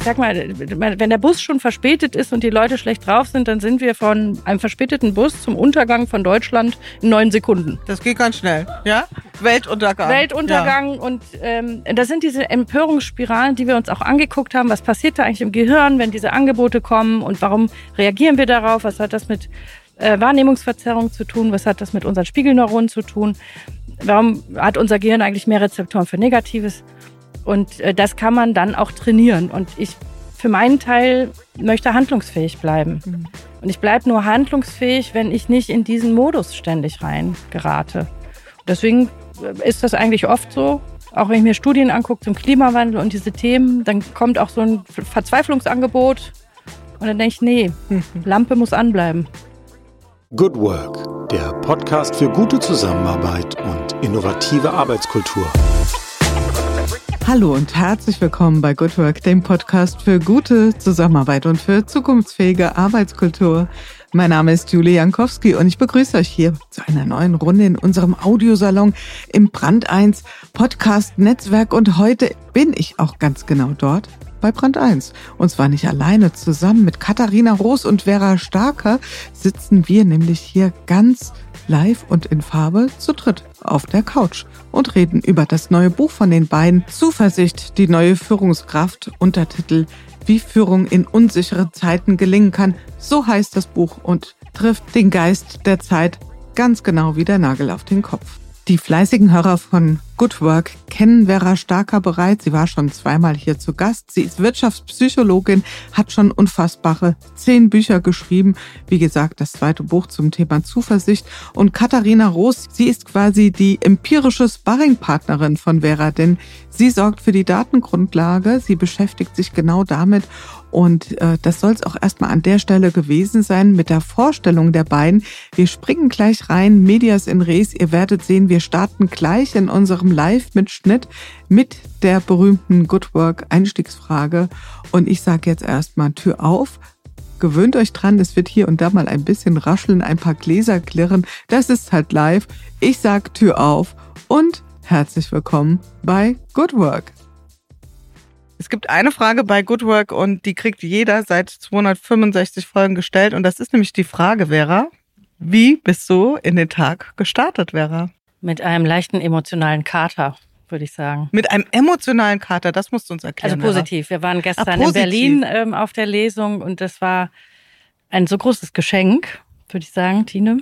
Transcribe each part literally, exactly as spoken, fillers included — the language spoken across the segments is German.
ich sag mal, wenn der Bus schon verspätet ist und die Leute schlecht drauf sind, dann sind wir von einem verspäteten Bus zum Untergang von Deutschland in neun Sekunden. Das geht ganz schnell, ja? Weltuntergang. Weltuntergang. Ja. Und ähm, das sind diese Empörungsspiralen, die wir uns auch angeguckt haben. Was passiert da eigentlich im Gehirn, wenn diese Angebote kommen und warum reagieren wir darauf? Was hat das mit äh, Wahrnehmungsverzerrung zu tun? Was hat das mit unseren Spiegelneuronen zu tun? Warum hat unser Gehirn eigentlich mehr Rezeptoren für Negatives? Und äh, das kann man dann auch trainieren. Und ich für meinen Teil möchte handlungsfähig bleiben. Mhm. Und ich bleibe nur handlungsfähig, wenn ich nicht in diesen Modus ständig rein gerate. Deswegen ist das eigentlich oft so. Auch wenn ich mir Studien angucke zum Klimawandel und diese Themen, dann kommt auch so ein Verzweiflungsangebot. Und dann denke ich, nee, mhm. Lampe muss anbleiben. Good Work, der Podcast für gute Zusammenarbeit und innovative Arbeitskultur. Hallo und herzlich willkommen bei Good Work, dem Podcast für gute Zusammenarbeit und für zukunftsfähige Arbeitskultur. Mein Name ist Julie Jankowski und ich begrüße euch hier zu einer neuen Runde in unserem Audiosalon im Brand eins Podcast Netzwerk. Und heute bin ich auch ganz genau dort bei Brand eins. Und zwar nicht alleine, zusammen mit Katharina Roos und Vera Starker sitzen wir nämlich hier ganz live und in Farbe zu dritt auf der Couch und reden über das neue Buch von den beiden, Zuversicht, die neue Führungskraft, Untertitel Wie Führung in unsicheren Zeiten gelingen kann. So heißt das Buch und trifft den Geist der Zeit ganz genau wie der Nagel auf den Kopf. Die fleißigen Hörer von Good Work kennen Vera Starker bereits. Sie war schon zweimal hier zu Gast. Sie ist Wirtschaftspsychologin, hat schon unfassbare zehn Bücher geschrieben. Wie gesagt, das zweite Buch zum Thema Zuversicht. Und Katharina Roos, sie ist quasi die empirische Sparringpartnerin von Vera, denn sie sorgt für die Datengrundlage. Sie beschäftigt sich genau damit. Und äh, das soll es auch erstmal an der Stelle gewesen sein mit der Vorstellung der beiden. Wir springen gleich rein, Medias in Res. Ihr werdet sehen, wir starten gleich in unserem Live-Mitschnitt mit der berühmten Good Work-Einstiegsfrage. Und ich sage jetzt erstmal Tür auf. Gewöhnt euch dran, es wird hier und da mal ein bisschen rascheln, ein paar Gläser klirren. Das ist halt live. Ich sage Tür auf und herzlich willkommen bei Good Work. Es gibt eine Frage bei Good Work und die kriegt jeder seit zweihundertfünfundsechzig Folgen gestellt. Und das ist nämlich die Frage, Vera, wie bist du in den Tag gestartet, Vera? Mit einem leichten emotionalen Kater, würde ich sagen. Mit einem emotionalen Kater, das musst du uns erklären. Also positiv. Vera. Wir waren gestern ah, in Berlin ähm, auf der Lesung und das war ein so großes Geschenk, würde ich sagen, Tine.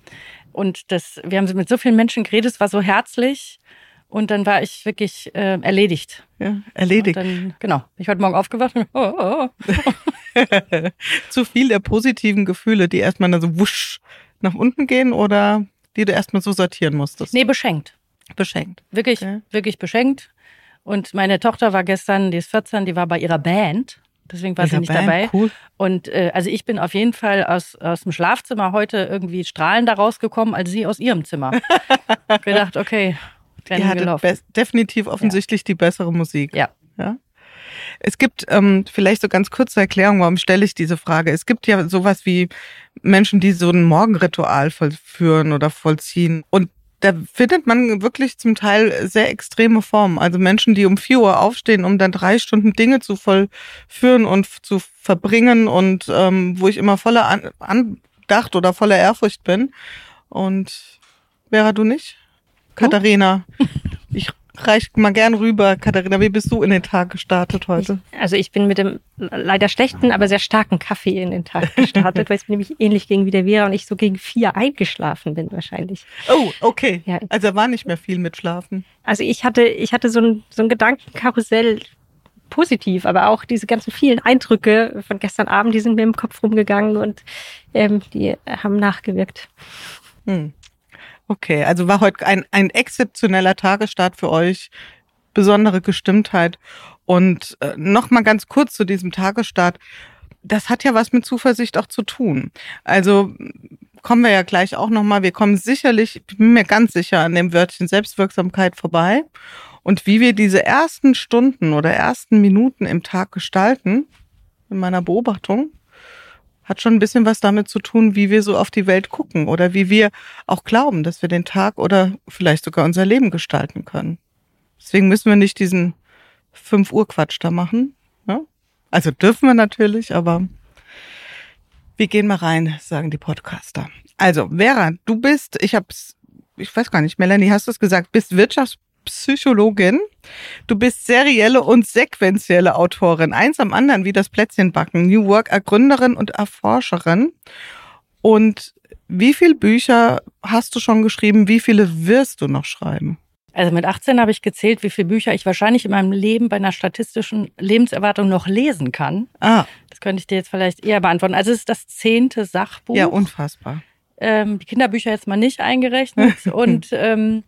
Und das, wir haben mit so vielen Menschen geredet, es war so herzlich. Und dann war ich wirklich äh, erledigt. Ja, erledigt. Und dann, genau. Ich heute Morgen aufgewacht und oh, oh, oh. Zu viel der positiven Gefühle, die erstmal dann so wusch nach unten gehen oder die du erstmal so sortieren musstest? Nee, beschenkt. Beschenkt. Wirklich, okay. wirklich beschenkt. Und meine Tochter war gestern, die ist vierzehn, die war bei ihrer Band. Deswegen war ihre sie nicht Band, dabei. Cool. Und äh, also ich bin auf jeden Fall aus, aus dem Schlafzimmer heute irgendwie strahlender rausgekommen, als sie aus ihrem Zimmer. Gedacht, okay. Die hatte be- definitiv offensichtlich ja. die bessere Musik. Ja. ja? Es gibt ähm, vielleicht so ganz kurze Erklärung, warum stelle ich diese Frage. Es gibt ja sowas wie Menschen, die so ein Morgenritual vollführen oder vollziehen. Und da findet man wirklich zum Teil sehr extreme Formen. Also Menschen, die um vier Uhr aufstehen, um dann drei Stunden Dinge zu vollführen und zu verbringen und ähm, wo ich immer voller An- Andacht oder voller Ehrfurcht bin. Und Vera, du nicht? Katharina, ich reich mal gern rüber. Katharina, wie bist du in den Tag gestartet heute? Ich, also ich bin mit dem leider schlechten, aber sehr starken Kaffee in den Tag gestartet, weil es mir nämlich ähnlich ging wie der Vera und ich so gegen vier eingeschlafen bin wahrscheinlich. Oh, okay. Ja. Also war nicht mehr viel mit Schlafen. Also ich hatte, ich hatte so ein, so ein Gedankenkarussell, positiv, aber auch diese ganzen vielen Eindrücke von gestern Abend, die sind mir im Kopf rumgegangen und ähm, die haben nachgewirkt. Hm. Okay, also war heute ein, ein exzeptioneller Tagesstart für euch, besondere Gestimmtheit. Und äh, noch mal ganz kurz zu diesem Tagesstart. Das hat ja was mit Zuversicht auch zu tun. Also kommen wir ja gleich auch noch mal. Wir kommen sicherlich, ich bin mir ganz sicher, an dem Wörtchen Selbstwirksamkeit vorbei. Und wie wir diese ersten Stunden oder ersten Minuten im Tag gestalten, in meiner Beobachtung, hat schon ein bisschen was damit zu tun, wie wir so auf die Welt gucken oder wie wir auch glauben, dass wir den Tag oder vielleicht sogar unser Leben gestalten können. Deswegen müssen wir nicht diesen fünf Uhr Quatsch da machen. Ja? Also dürfen wir natürlich, aber wir gehen mal rein, sagen die Podcaster. Also Vera, du bist, ich hab's, ich weiß gar nicht, Melanie, hast du es gesagt, bist Wirtschaftspsychologin. Du bist serielle und sequentielle Autorin. Eins am anderen wie das Plätzchenbacken. New Work-Gründerin und Erforscherin. Und wie viele Bücher hast du schon geschrieben? Wie viele wirst du noch schreiben? Also mit achtzehn habe ich gezählt, wie viele Bücher ich wahrscheinlich in meinem Leben bei einer statistischen Lebenserwartung noch lesen kann. Ah. Das könnte ich dir jetzt vielleicht eher beantworten. Also es ist das zehnte Sachbuch. Ja, unfassbar. Ähm, die Kinderbücher jetzt mal nicht eingerechnet. Und ähm,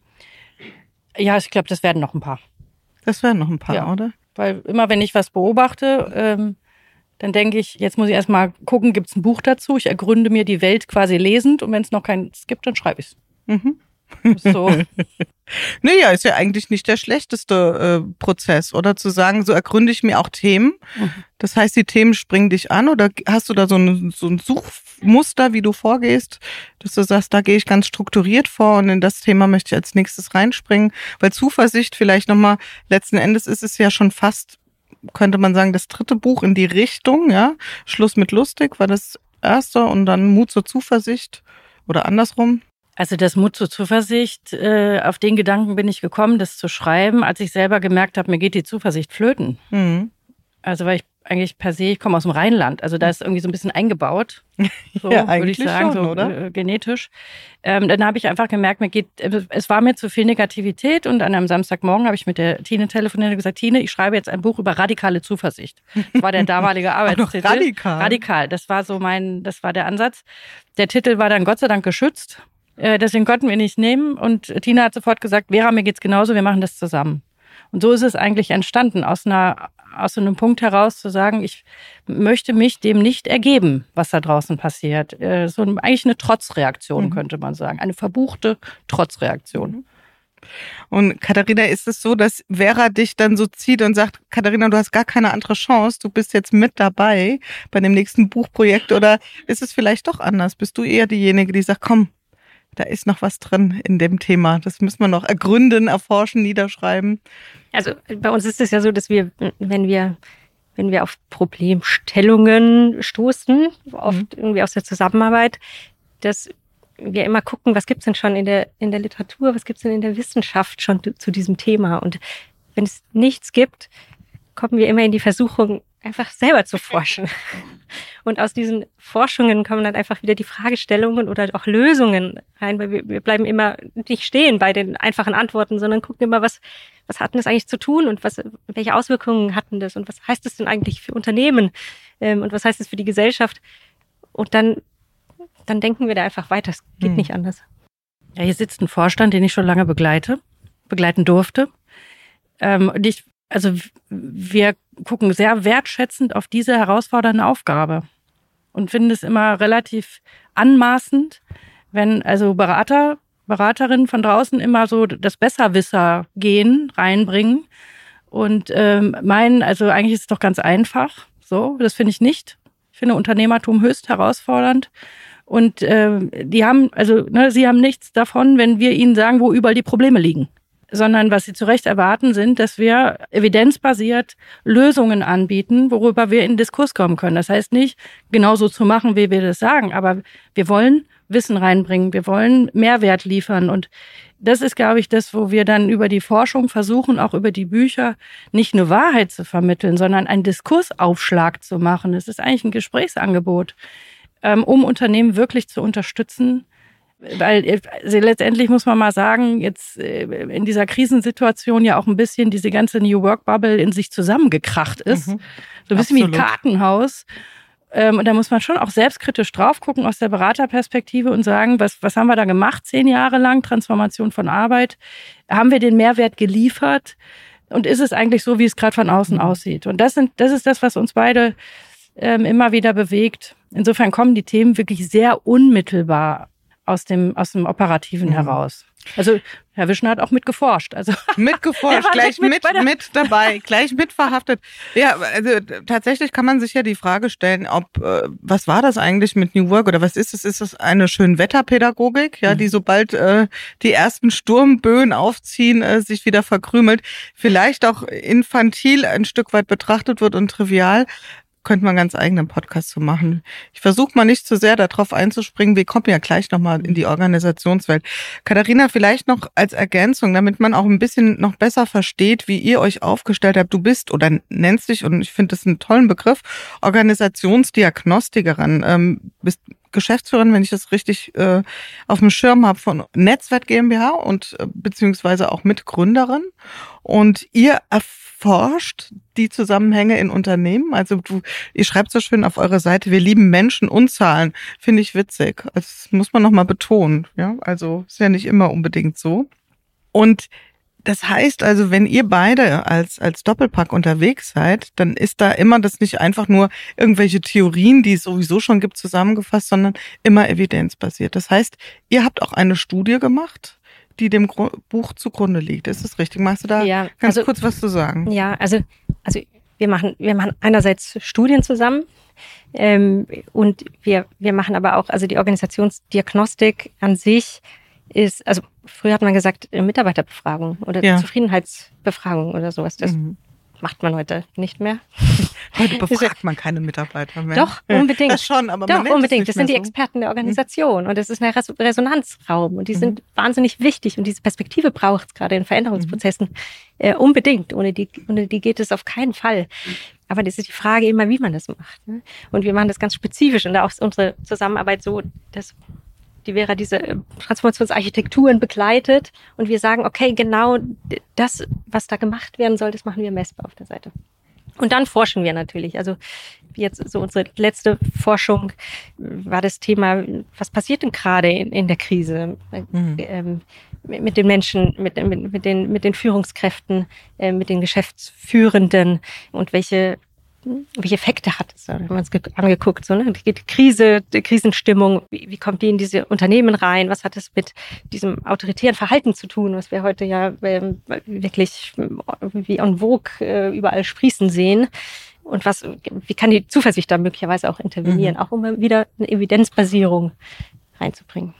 ja, ich glaube, das werden noch ein paar. Das werden noch ein paar, ja. Oder? Weil immer, wenn ich was beobachte, ähm, dann denke ich, jetzt muss ich erstmal gucken, gibt es ein Buch dazu? Ich ergründe mir die Welt quasi lesend und wenn es noch keins gibt, dann schreibe ich es. Mhm. So. Naja, ist ja eigentlich nicht der schlechteste äh, Prozess, oder? Zu sagen, so ergründe ich mir auch Themen. Mhm. Das heißt, die Themen springen dich an oder hast du da so ein, so ein Suchmuster, wie du vorgehst, dass du sagst, da gehe ich ganz strukturiert vor und in das Thema möchte ich als nächstes reinspringen? Weil Zuversicht vielleicht nochmal, letzten Endes ist es ja schon fast, könnte man sagen, das dritte Buch in die Richtung, ja. Schluss mit lustig war das erste und dann Mut zur Zuversicht oder andersrum. Also das Mut zur Zuversicht, äh, auf den Gedanken bin ich gekommen, das zu schreiben, als ich selber gemerkt habe, mir geht die Zuversicht flöten. Mhm. Also weil ich eigentlich per se, ich komme aus dem Rheinland, also da ist irgendwie so ein bisschen eingebaut, so ja, würde ich sagen, schon, so oder? Äh, genetisch. Ähm, dann habe ich einfach gemerkt, mir geht, es war mir zu viel Negativität und an einem Samstagmorgen habe ich mit der Tine telefoniert und gesagt, Tine, ich schreibe jetzt ein Buch über radikale Zuversicht. Das war der damalige Arbeitstitel. Radikal? Radikal, das war so mein, das war der Ansatz. Der Titel war dann Gott sei Dank geschützt. Deswegen konnten wir nicht nehmen und Tina hat sofort gesagt, Vera, mir geht's genauso, wir machen das zusammen. Und so ist es eigentlich entstanden, aus einer, aus so einem Punkt heraus zu sagen, ich möchte mich dem nicht ergeben, was da draußen passiert. So eigentlich eine Trotzreaktion, mhm. könnte man sagen, eine verbuchte Trotzreaktion. Und Katharina, ist es so, dass Vera dich dann so zieht und sagt, Katharina, du hast gar keine andere Chance, du bist jetzt mit dabei bei dem nächsten Buchprojekt, oder ist es vielleicht doch anders? Bist du eher diejenige, die sagt, komm, da ist noch was drin in dem Thema. Das müssen wir noch ergründen, erforschen, niederschreiben. Also bei uns ist es ja so, dass wir, wenn wir, wenn wir auf Problemstellungen stoßen, oft mhm. irgendwie aus der Zusammenarbeit, dass wir immer gucken, was gibt's denn schon in der, in der Literatur, was gibt's denn in der Wissenschaft schon zu diesem Thema? Und wenn es nichts gibt, kommen wir immer in die Versuchung, einfach selber zu forschen. Und aus diesen Forschungen kommen dann einfach wieder die Fragestellungen oder auch Lösungen rein, weil wir, wir bleiben immer nicht stehen bei den einfachen Antworten, sondern gucken immer, was, was hat denn das eigentlich zu tun und was, welche Auswirkungen hatten das und was heißt das denn eigentlich für Unternehmen ähm, und was heißt das für die Gesellschaft? Und dann, dann denken wir da einfach weiter. Es geht hm. nicht anders. Ja, hier sitzt ein Vorstand, den ich schon lange begleite, begleiten durfte. Ähm, und ich Also wir gucken sehr wertschätzend auf diese herausfordernde Aufgabe und finden es immer relativ anmaßend, wenn also Berater, Beraterinnen von draußen immer so das Besserwisser-Gehen reinbringen und ähm, meinen, also eigentlich ist es doch ganz einfach. So, das finde ich nicht. Ich finde Unternehmertum höchst herausfordernd. Und äh, die haben, also ne, sie haben nichts davon, wenn wir ihnen sagen, wo überall die Probleme liegen. Sondern was sie zu Recht erwarten, sind, dass wir evidenzbasiert Lösungen anbieten, worüber wir in Diskurs kommen können. Das heißt nicht, genauso zu machen, wie wir das sagen, aber wir wollen Wissen reinbringen, wir wollen Mehrwert liefern. Und das ist, glaube ich, das, wo wir dann über die Forschung versuchen, auch über die Bücher, nicht nur Wahrheit zu vermitteln, sondern einen Diskursaufschlag zu machen. Es ist eigentlich ein Gesprächsangebot, um Unternehmen wirklich zu unterstützen. Weil also letztendlich muss man mal sagen, jetzt in dieser Krisensituation ja auch ein bisschen diese ganze New Work Bubble in sich zusammengekracht ist. Mhm. So ein bisschen Absolut. Wie ein Kartenhaus. Und da muss man schon auch selbstkritisch drauf gucken aus der Beraterperspektive und sagen, was, was haben wir da gemacht, zehn Jahre lang, Transformation von Arbeit? Haben wir den Mehrwert geliefert? Und ist es eigentlich so, wie es gerade von außen mhm. aussieht? Und das sind, das ist das, was uns beide ähm, immer wieder bewegt. Insofern kommen die Themen wirklich sehr unmittelbar aus dem, aus dem Operativen mhm. heraus. Also Herr Wischner hat auch mitgeforscht. Also mitgeforscht, gleich mit, mit, mit dabei, gleich mit verhaftet. Ja, also tatsächlich kann man sich ja die Frage stellen, ob, äh, was war das eigentlich mit New Work oder was ist es? Ist es eine Schönwetterpädagogik, ja, die sobald äh, die ersten Sturmböen aufziehen, äh, sich wieder verkrümelt, vielleicht auch infantil ein Stück weit betrachtet wird und trivial? Könnte man einen ganz eigenen Podcast zu machen. Ich versuche mal nicht zu sehr darauf einzuspringen. Wir kommen ja gleich nochmal in die Organisationswelt. Katharina, vielleicht noch als Ergänzung, damit man auch ein bisschen noch besser versteht, wie ihr euch aufgestellt habt. Du bist oder nennst dich, und ich finde das einen tollen Begriff, Organisationsdiagnostikerin. Ähm, bist Geschäftsführerin, wenn ich das richtig äh, auf dem Schirm habe, von Netzwert GmbH und äh, beziehungsweise auch Mitgründerin. Und ihr erforscht die Zusammenhänge in Unternehmen. Also du, ihr schreibt so schön auf eurer Seite, wir lieben Menschen und Zahlen. Finde ich witzig. Das muss man nochmal betonen. Ja, also ist ja nicht immer unbedingt so. Und das heißt also, wenn ihr beide als als Doppelpack unterwegs seid, dann ist da immer das nicht einfach nur irgendwelche Theorien, die es sowieso schon gibt, zusammengefasst, sondern immer evidenzbasiert. Das heißt, ihr habt auch eine Studie gemacht, die dem Buch zugrunde liegt. Ist das richtig? Magst du da ja, ganz also, kurz was zu sagen? Ja, also also wir machen wir machen einerseits Studien zusammen ähm, und wir wir machen aber auch, also die Organisationsdiagnostik an sich ist, also früher hat man gesagt Mitarbeiterbefragung oder ja. Zufriedenheitsbefragung oder sowas. Das mhm. macht man heute nicht mehr. Heute befragt man keine Mitarbeiter mehr. Doch, unbedingt. Das schon, aber Doch, man unbedingt. Das sind die so. Experten der Organisation mhm. und das ist ein Resonanzraum und die mhm. sind wahnsinnig wichtig und diese Perspektive braucht es gerade in Veränderungsprozessen mhm. äh, unbedingt. Ohne die, ohne die geht es auf keinen Fall. Aber das ist die Frage immer, wie man das macht. Ne? Und wir machen das ganz spezifisch und da auch unsere Zusammenarbeit so, dass die Vera diese Transformationsarchitekturen begleitet und wir sagen, okay, genau das, was da gemacht werden soll, das machen wir messbar auf der Seite. Und dann forschen wir natürlich. Also jetzt so unsere letzte Forschung war das Thema, was passiert denn gerade in, in der Krise mhm. ähm, mit den Menschen, mit, mit, mit, den, mit den Führungskräften, äh, mit den Geschäftsführenden und welche welche Effekte hat es? Da haben wir uns angeguckt, so, ne? Die Krise, die Krisenstimmung, wie, wie kommt die in diese Unternehmen rein? Was hat es mit diesem autoritären Verhalten zu tun, was wir heute ja ähm, wirklich wie en vogue äh, überall sprießen sehen? Und was, wie kann die Zuversicht da möglicherweise auch intervenieren, mhm. auch um wieder eine Evidenzbasierung reinzubringen?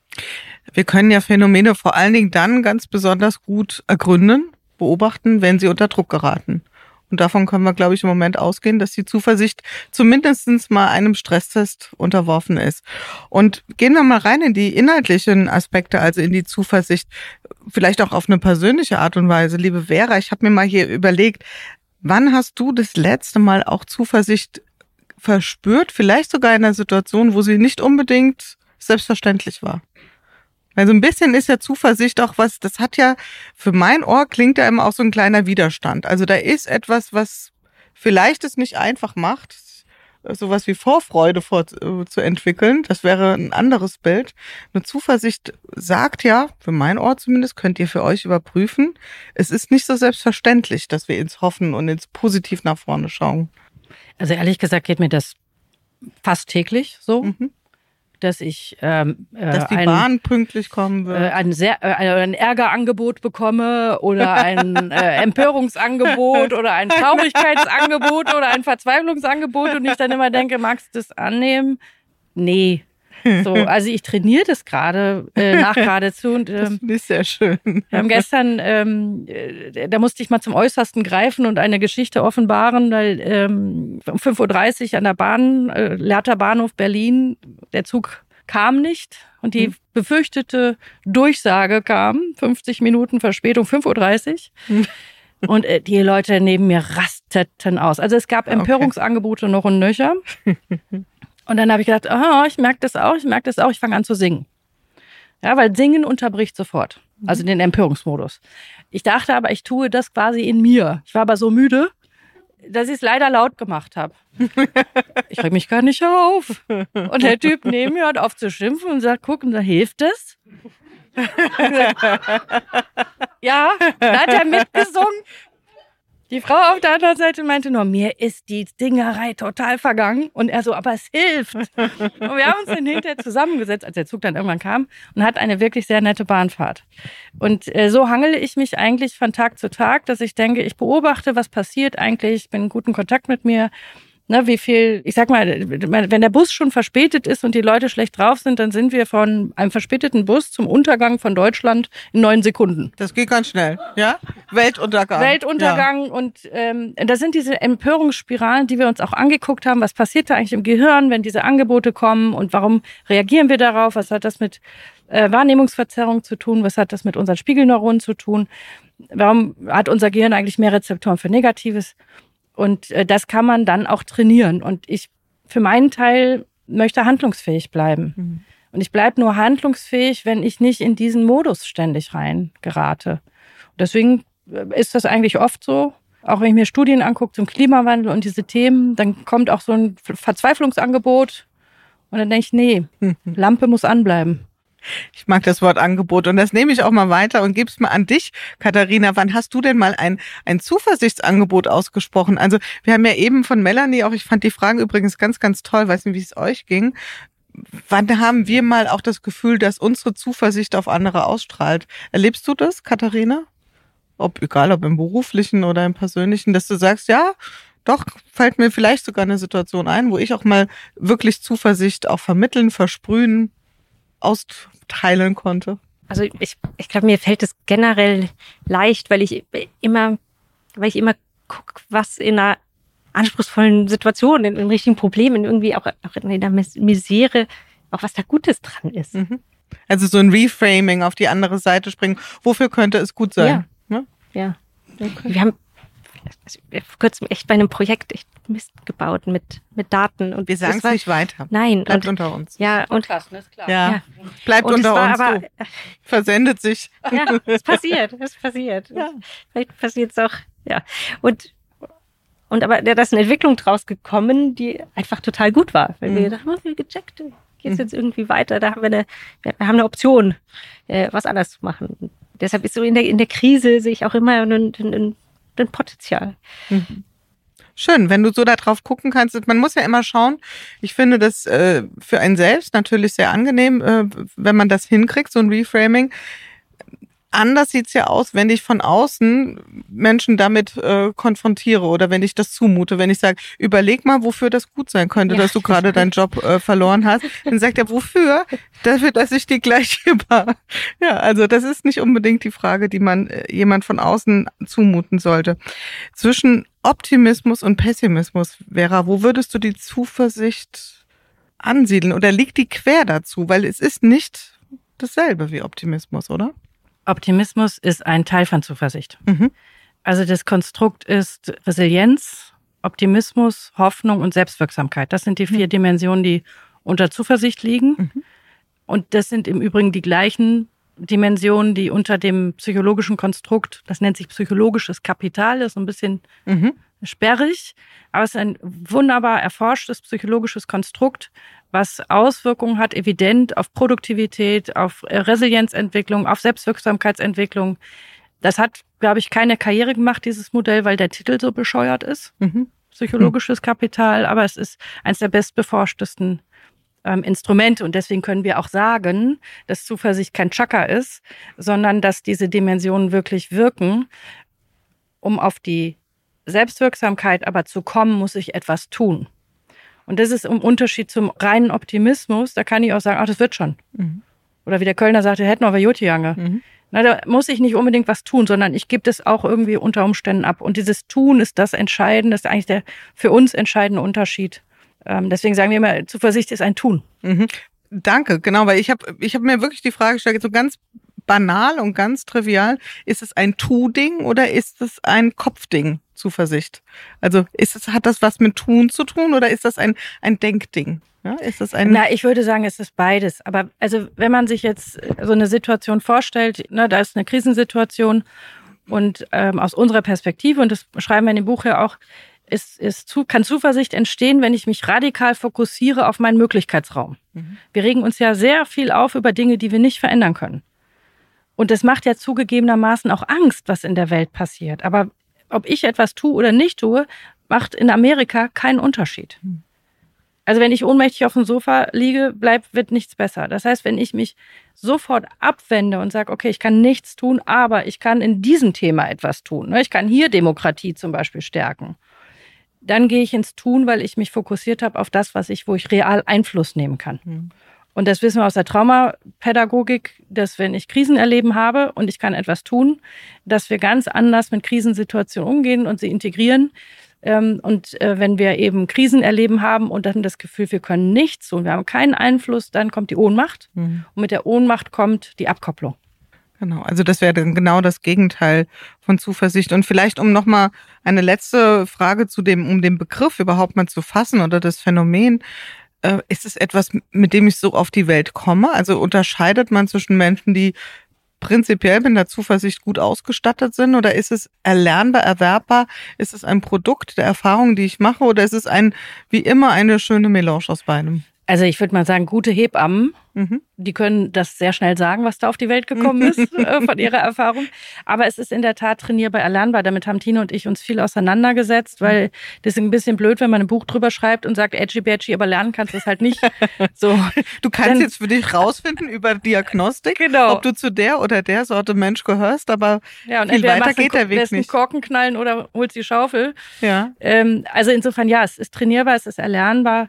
Wir können ja Phänomene vor allen Dingen dann ganz besonders gut ergründen, beobachten, wenn sie unter Druck geraten. Und davon können wir, glaube ich, im Moment ausgehen, dass die Zuversicht zumindest mal einem Stresstest unterworfen ist. Und gehen wir mal rein in die inhaltlichen Aspekte, also in die Zuversicht, vielleicht auch auf eine persönliche Art und Weise. Liebe Vera, ich habe mir mal hier überlegt, wann hast du das letzte Mal auch Zuversicht verspürt? Vielleicht sogar in einer Situation, wo sie nicht unbedingt selbstverständlich war. Also ein bisschen ist ja Zuversicht auch was, das hat ja, für mein Ohr klingt da immer auch so ein kleiner Widerstand. Also da ist etwas, was vielleicht es nicht einfach macht, sowas wie Vorfreude vor, äh, zu entwickeln. Das wäre ein anderes Bild. Eine Zuversicht sagt ja, für mein Ohr zumindest, könnt ihr für euch überprüfen, es ist nicht so selbstverständlich, dass wir ins Hoffen und ins Positiv nach vorne schauen. Also ehrlich gesagt geht mir das fast täglich so. Mhm. Dass ich ähm, äh, dass die ein, Bahn pünktlich kommen wird, äh, ein, sehr, äh, ein Ärgerangebot bekomme oder ein äh, Empörungsangebot oder ein Traurigkeitsangebot oder ein Verzweiflungsangebot und ich dann immer denke, magst du das annehmen? Nee. So, also ich trainiere das gerade äh, nach geradezu und ähm, das ist sehr schön. Wir haben gestern, ähm, äh, da musste ich mal zum Äußersten greifen und eine Geschichte offenbaren, weil ähm, um fünf Uhr dreißig an der Bahn, äh, Lehrter Bahnhof Berlin, der Zug kam nicht und die mhm. befürchtete Durchsage kam, fünfzig Minuten Verspätung, fünf Uhr dreißig. Mhm. Und äh, die Leute neben mir rasteten aus. Also es gab Empörungsangebote noch und nöcher. Und dann habe ich gedacht, oh, ich merke das auch, ich merke das auch, ich fange an zu singen. Ja, weil Singen unterbricht sofort, also den Empörungsmodus. Ich dachte aber, ich tue das quasi in mir. Ich war aber so müde, dass ich es leider laut gemacht habe. Ich reg mich gar nicht auf. Und der Typ neben mir hört auf zu schimpfen und sagt, guck, und da hilft es. Ja, da hat er mitgesungen. Die Frau auf der anderen Seite meinte nur, mir ist die Dingerei total vergangen. Und er so, aber es hilft. Und wir haben uns dann hinterher zusammengesetzt, als der Zug dann irgendwann kam, und hat eine wirklich sehr nette Bahnfahrt. Und äh, so hangele ich mich eigentlich von Tag zu Tag, dass ich denke, ich beobachte, was passiert eigentlich, ich bin in guten Kontakt mit mir. Ne, wie viel, ich sag mal, wenn der Bus schon verspätet ist und die Leute schlecht drauf sind, dann sind wir von einem verspäteten Bus zum Untergang von Deutschland in neun Sekunden. Das geht ganz schnell, ja? Weltuntergang. Weltuntergang ja. Und ähm, das sind diese Empörungsspiralen, die wir uns auch angeguckt haben. Was passiert da eigentlich im Gehirn, wenn diese Angebote kommen und warum reagieren wir darauf? Was hat das mit äh, Wahrnehmungsverzerrung zu tun? Was hat das mit unseren Spiegelneuronen zu tun? Warum hat unser Gehirn eigentlich mehr Rezeptoren für Negatives? Und äh, das kann man dann auch trainieren. Und ich für meinen Teil möchte handlungsfähig bleiben. Mhm. Und ich bleibe nur handlungsfähig, wenn ich nicht in diesen Modus ständig rein gerate. Und deswegen ist das eigentlich oft so. Auch wenn ich mir Studien angucke zum Klimawandel und diese Themen, dann kommt auch so ein Verzweiflungsangebot. Und dann denke ich, nee, mhm. Lampe muss anbleiben. Ich mag das Wort Angebot und das nehme ich auch mal weiter und gebe es mal an dich, Katharina. Wann hast du denn mal ein ein Zuversichtsangebot ausgesprochen? Also wir haben ja eben von Melanie auch, ich fand die Frage übrigens ganz, ganz toll, weiß nicht, wie es euch ging. Wann haben wir mal auch das Gefühl, dass unsere Zuversicht auf andere ausstrahlt? Erlebst du das, Katharina? Ob, egal ob im beruflichen oder im persönlichen, dass du sagst, ja, doch, fällt mir vielleicht sogar eine Situation ein, wo ich auch mal wirklich Zuversicht auch vermitteln, versprühen, austeilen konnte? Also ich, ich glaube, mir fällt es generell leicht, weil ich immer, weil ich immer gucke, was in einer anspruchsvollen Situation, in, in richtigen Problemen, irgendwie auch, auch in der Misere, auch was da Gutes dran ist. Mhm. Also so ein Reframing, auf die andere Seite springen. Wofür könnte es gut sein? Ja. Ne? Ja. Okay. Wir haben vor kurzem echt bei einem Projekt echt Mist gebaut mit, mit Daten. Und wir sagen es nicht weiter. Nein. Bleibt und, unter uns. Ja, und Podcast, ne, ist klar. Ja, ja. Bleibt und unter uns. Aber, so. Versendet sich. Ja, es passiert, es passiert. Ja. Vielleicht passiert es auch, ja. Und, und aber da ist eine Entwicklung draus gekommen, die einfach total gut war. Weil mhm. wir dachten, oh, wir gecheckt, geht's jetzt irgendwie weiter. Da haben wir eine, wir haben eine Option, äh, was anders zu machen. Und deshalb ist so in der, in der Krise sehe ich auch immer ein, ein, ein Potenzial. Mhm. Schön, wenn du so da drauf gucken kannst. Man muss ja immer schauen. Ich finde das äh, für einen selbst natürlich sehr angenehm, äh, wenn man das hinkriegt, so ein Reframing. Anders sieht's ja aus, wenn ich von außen Menschen damit äh, konfrontiere oder wenn ich das zumute. Wenn ich sage, überleg mal, wofür das gut sein könnte, ja, dass du gerade deinen Job äh, verloren hast. Dann sagt er, wofür? Dafür, dass ich dir gleich hier war. Ja, also das ist nicht unbedingt die Frage, die man äh, jemand von außen zumuten sollte. Zwischen Optimismus und Pessimismus, Vera, wo würdest du die Zuversicht ansiedeln? Oder liegt die quer dazu? Weil es ist nicht dasselbe wie Optimismus, oder? Optimismus ist ein Teil von Zuversicht. Mhm. Also das Konstrukt ist Resilienz, Optimismus, Hoffnung und Selbstwirksamkeit. Das sind die vier mhm. Dimensionen, die unter Zuversicht liegen. Mhm. Und das sind im Übrigen die gleichen Dimensionen, die unter dem psychologischen Konstrukt, das nennt sich psychologisches Kapital, das ist ein bisschen mhm. sperrig, aber es ist ein wunderbar erforschtes psychologisches Konstrukt, was Auswirkungen hat, evident auf Produktivität, auf Resilienzentwicklung, auf Selbstwirksamkeitsentwicklung. Das hat, glaube ich, keine Karriere gemacht, dieses Modell, weil der Titel so bescheuert ist. Mhm. Psychologisches mhm. Kapital, aber es ist eines der bestbeforschtesten ähm, Instrumente. Und deswegen können wir auch sagen, dass Zuversicht kein Chakra ist, sondern dass diese Dimensionen wirklich wirken. Um auf die Selbstwirksamkeit aber zu kommen, muss ich etwas tun. Und das ist im Unterschied zum reinen Optimismus, da kann ich auch sagen, ach, das wird schon. Mhm. Oder wie der Kölner sagte, hätten wir Jutjange. Mhm. Na, da muss ich nicht unbedingt was tun, sondern ich gebe das auch irgendwie unter Umständen ab. Und dieses Tun ist das Entscheidende, das ist eigentlich der für uns entscheidende Unterschied. Ähm, deswegen sagen wir immer, Zuversicht ist ein Tun. Mhm. Danke, genau, weil ich habe ich hab mir wirklich die Frage gestellt, so ganz banal und ganz trivial, ist es ein Tu-Ding oder ist es ein Kopfding, Zuversicht? Also ist es, hat das was mit Tun zu tun oder ist das ein, ein Denkding? Ja, ist das ein Na, ich würde sagen, es ist beides. Aber also wenn man sich jetzt so eine Situation vorstellt, ne, da ist eine Krisensituation und ähm, aus unserer Perspektive, und das schreiben wir in dem Buch ja auch, ist, ist zu, kann Zuversicht entstehen, wenn ich mich radikal fokussiere auf meinen Möglichkeitsraum. Mhm. Wir regen uns ja sehr viel auf über Dinge, die wir nicht verändern können. Und das macht ja zugegebenermaßen auch Angst, was in der Welt passiert. Aber ob ich etwas tue oder nicht tue, macht in Amerika keinen Unterschied. Also wenn ich ohnmächtig auf dem Sofa liege, bleibt, wird nichts besser. Das heißt, wenn ich mich sofort abwende und sage, okay, ich kann nichts tun, aber ich kann in diesem Thema etwas tun. Ich kann hier Demokratie zum Beispiel stärken. Dann gehe ich ins Tun, weil ich mich fokussiert habe auf das, was ich, wo ich real Einfluss nehmen kann. Mhm. Und das wissen wir aus der Traumapädagogik, dass wenn ich Krisen erleben habe und ich kann etwas tun, dass wir ganz anders mit Krisensituationen umgehen und sie integrieren. Und wenn wir eben Krisen erleben haben und dann das Gefühl, wir können nichts tun, wir haben keinen Einfluss, dann kommt die Ohnmacht. Mhm. Und mit der Ohnmacht kommt die Abkopplung. Genau, also das wäre dann genau das Gegenteil von Zuversicht. Und vielleicht, um nochmal eine letzte Frage zu dem, um den Begriff überhaupt mal zu fassen oder das Phänomen, äh, ist es etwas, mit dem ich so auf die Welt komme? Also unterscheidet man zwischen Menschen, die prinzipiell mit der Zuversicht gut ausgestattet sind, oder ist es erlernbar, erwerbbar? Ist es ein Produkt der Erfahrung, die ich mache, oder ist es ein, wie immer, eine schöne Melange aus beidem? Also ich würde mal sagen, gute Hebammen, mhm. die können das sehr schnell sagen, was da auf die Welt gekommen ist, äh, von ihrer Erfahrung. Aber es ist in der Tat trainierbar, erlernbar. Damit haben Tine und ich uns viel auseinandergesetzt, weil das ist ein bisschen blöd, wenn man ein Buch drüber schreibt und sagt, edgy badgy, aber lernen kannst du es halt nicht. So. Du kannst Dann, jetzt für dich rausfinden über Diagnostik, genau. ob du zu der oder der Sorte Mensch gehörst, aber ja, und viel weiter geht der Weg nicht. Einen Korken knallen oder holst die Schaufel. Ja. Ähm, also insofern, ja, es ist trainierbar, es ist erlernbar.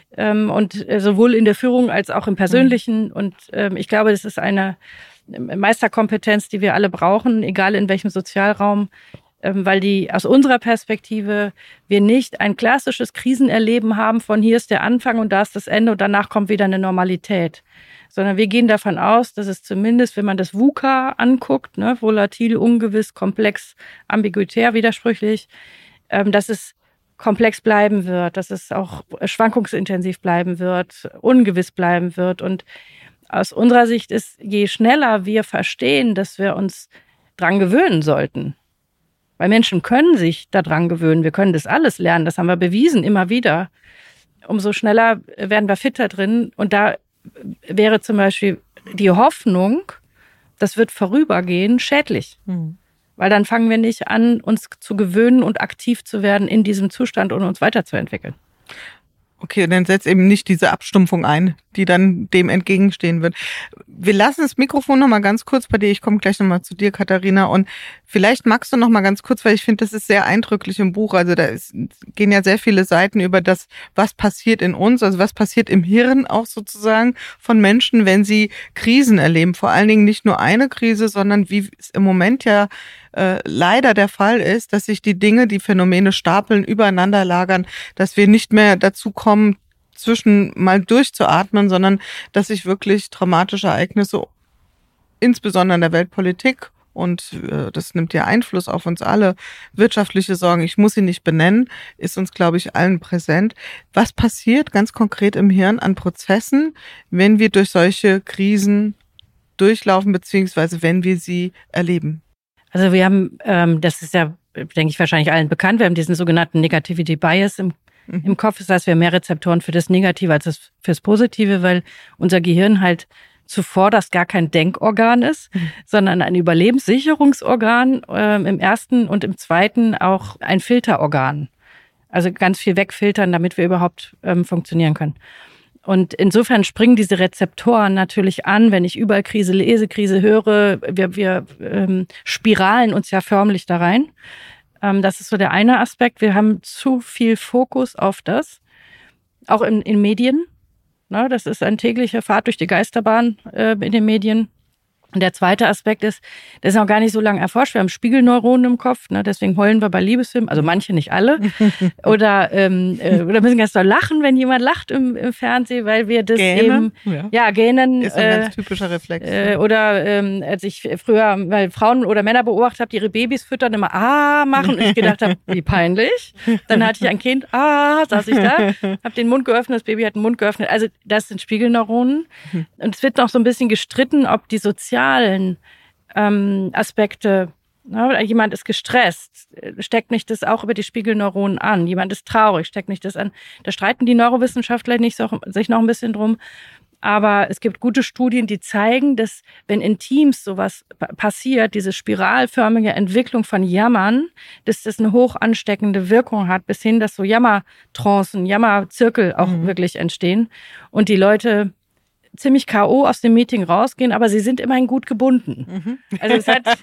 Und sowohl in der Führung als auch im Persönlichen. Und ich glaube, das ist eine Meisterkompetenz, die wir alle brauchen, egal in welchem Sozialraum, weil die aus unserer Perspektive wir nicht ein klassisches Krisenerleben haben von hier ist der Anfang und da ist das Ende und danach kommt wieder eine Normalität. Sondern wir gehen davon aus, dass es zumindest, wenn man das VUCA anguckt, ne, volatil, ungewiss, komplex, ambiguitär, widersprüchlich, dass es komplex bleiben wird, dass es auch schwankungsintensiv bleiben wird, ungewiss bleiben wird. Und aus unserer Sicht ist, je schneller wir verstehen, dass wir uns dran gewöhnen sollten, weil Menschen können sich daran gewöhnen, wir können das alles lernen, das haben wir bewiesen, immer wieder, umso schneller werden wir fitter drin. Und da wäre zum Beispiel die Hoffnung, das wird vorübergehen, schädlich. Mhm. Weil dann fangen wir nicht an, uns zu gewöhnen und aktiv zu werden in diesem Zustand und uns weiterzuentwickeln. Okay, dann setzt eben nicht diese Abstumpfung ein, die dann dem entgegenstehen wird. Wir lassen das Mikrofon noch mal ganz kurz bei dir. Ich komme gleich noch mal zu dir, Katharina. Und vielleicht magst du noch mal ganz kurz, weil ich finde, das ist sehr eindrücklich im Buch. Also da ist, gehen ja sehr viele Seiten über das, was passiert in uns, also was passiert im Hirn auch sozusagen von Menschen, wenn sie Krisen erleben. Vor allen Dingen nicht nur eine Krise, sondern wie es im Moment ja äh, leider der Fall ist, dass sich die Dinge, die Phänomene stapeln, übereinander lagern, dass wir nicht mehr dazu kommen, zwischen mal durchzuatmen, sondern dass sich wirklich dramatische Ereignisse, insbesondere in der Weltpolitik, und äh, das nimmt ja Einfluss auf uns alle, wirtschaftliche Sorgen, ich muss sie nicht benennen, ist uns, glaube ich, allen präsent. Was passiert ganz konkret im Hirn an Prozessen, wenn wir durch solche Krisen durchlaufen, beziehungsweise wenn wir sie erleben? Also wir haben, ähm, das ist ja, denke ich, wahrscheinlich allen bekannt, wir haben diesen sogenannten Negativity Bias im, mhm. im Kopf. Das heißt, wir haben mehr Rezeptoren für das Negative als das fürs Positive, weil unser Gehirn halt zuvorderst gar kein Denkorgan ist, mhm. sondern ein Überlebenssicherungsorgan, äh, im ersten und im zweiten auch ein Filterorgan. Also ganz viel wegfiltern, damit wir überhaupt ähm, funktionieren können. Und insofern springen diese Rezeptoren natürlich an, wenn ich überall Krise lese, Krise höre. Wir, wir ähm, spiralen uns ja förmlich da rein. Ähm, das ist so der eine Aspekt. Wir haben zu viel Fokus auf das, auch in, in Medien. Na, das ist eine tägliche Fahrt durch die Geisterbahn äh, in den Medien. Und der zweite Aspekt ist, das ist noch gar nicht so lange erforscht. Wir haben Spiegelneuronen im Kopf, ne? Deswegen heulen wir bei Liebesfilmen, also manche, nicht alle. Oder ähm, äh, oder müssen ganz doll lachen, wenn jemand lacht im, im Fernsehen, weil wir das Gähnen, eben, ja, ja gähnen. Ist ein äh, ganz typischer Reflex. Äh, oder ähm, als ich früher, weil Frauen oder Männer beobachtet habe, die ihre Babys füttern, immer ah machen. Und ich gedacht habe, wie peinlich. Dann hatte ich ein Kind, ah, saß ich da, habe den Mund geöffnet, das Baby hat den Mund geöffnet. Also das sind Spiegelneuronen. Und es wird noch so ein bisschen gestritten, ob die sozialen ähm, Aspekte, ne, jemand ist gestresst, steckt nicht das auch über die Spiegelneuronen an? Jemand ist traurig, steckt nicht das an? Da streiten die Neurowissenschaftler nicht so, sich noch ein bisschen drum. Aber es gibt gute Studien, die zeigen, dass wenn in Teams sowas passiert, diese spiralförmige Entwicklung von Jammern, dass das eine hoch ansteckende Wirkung hat, bis hin, dass so Jammertrancen, Jammerzirkel auch mhm. wirklich entstehen und die Leute ziemlich K O aus dem Meeting rausgehen, aber sie sind immerhin gut gebunden. Mhm. Also es hat,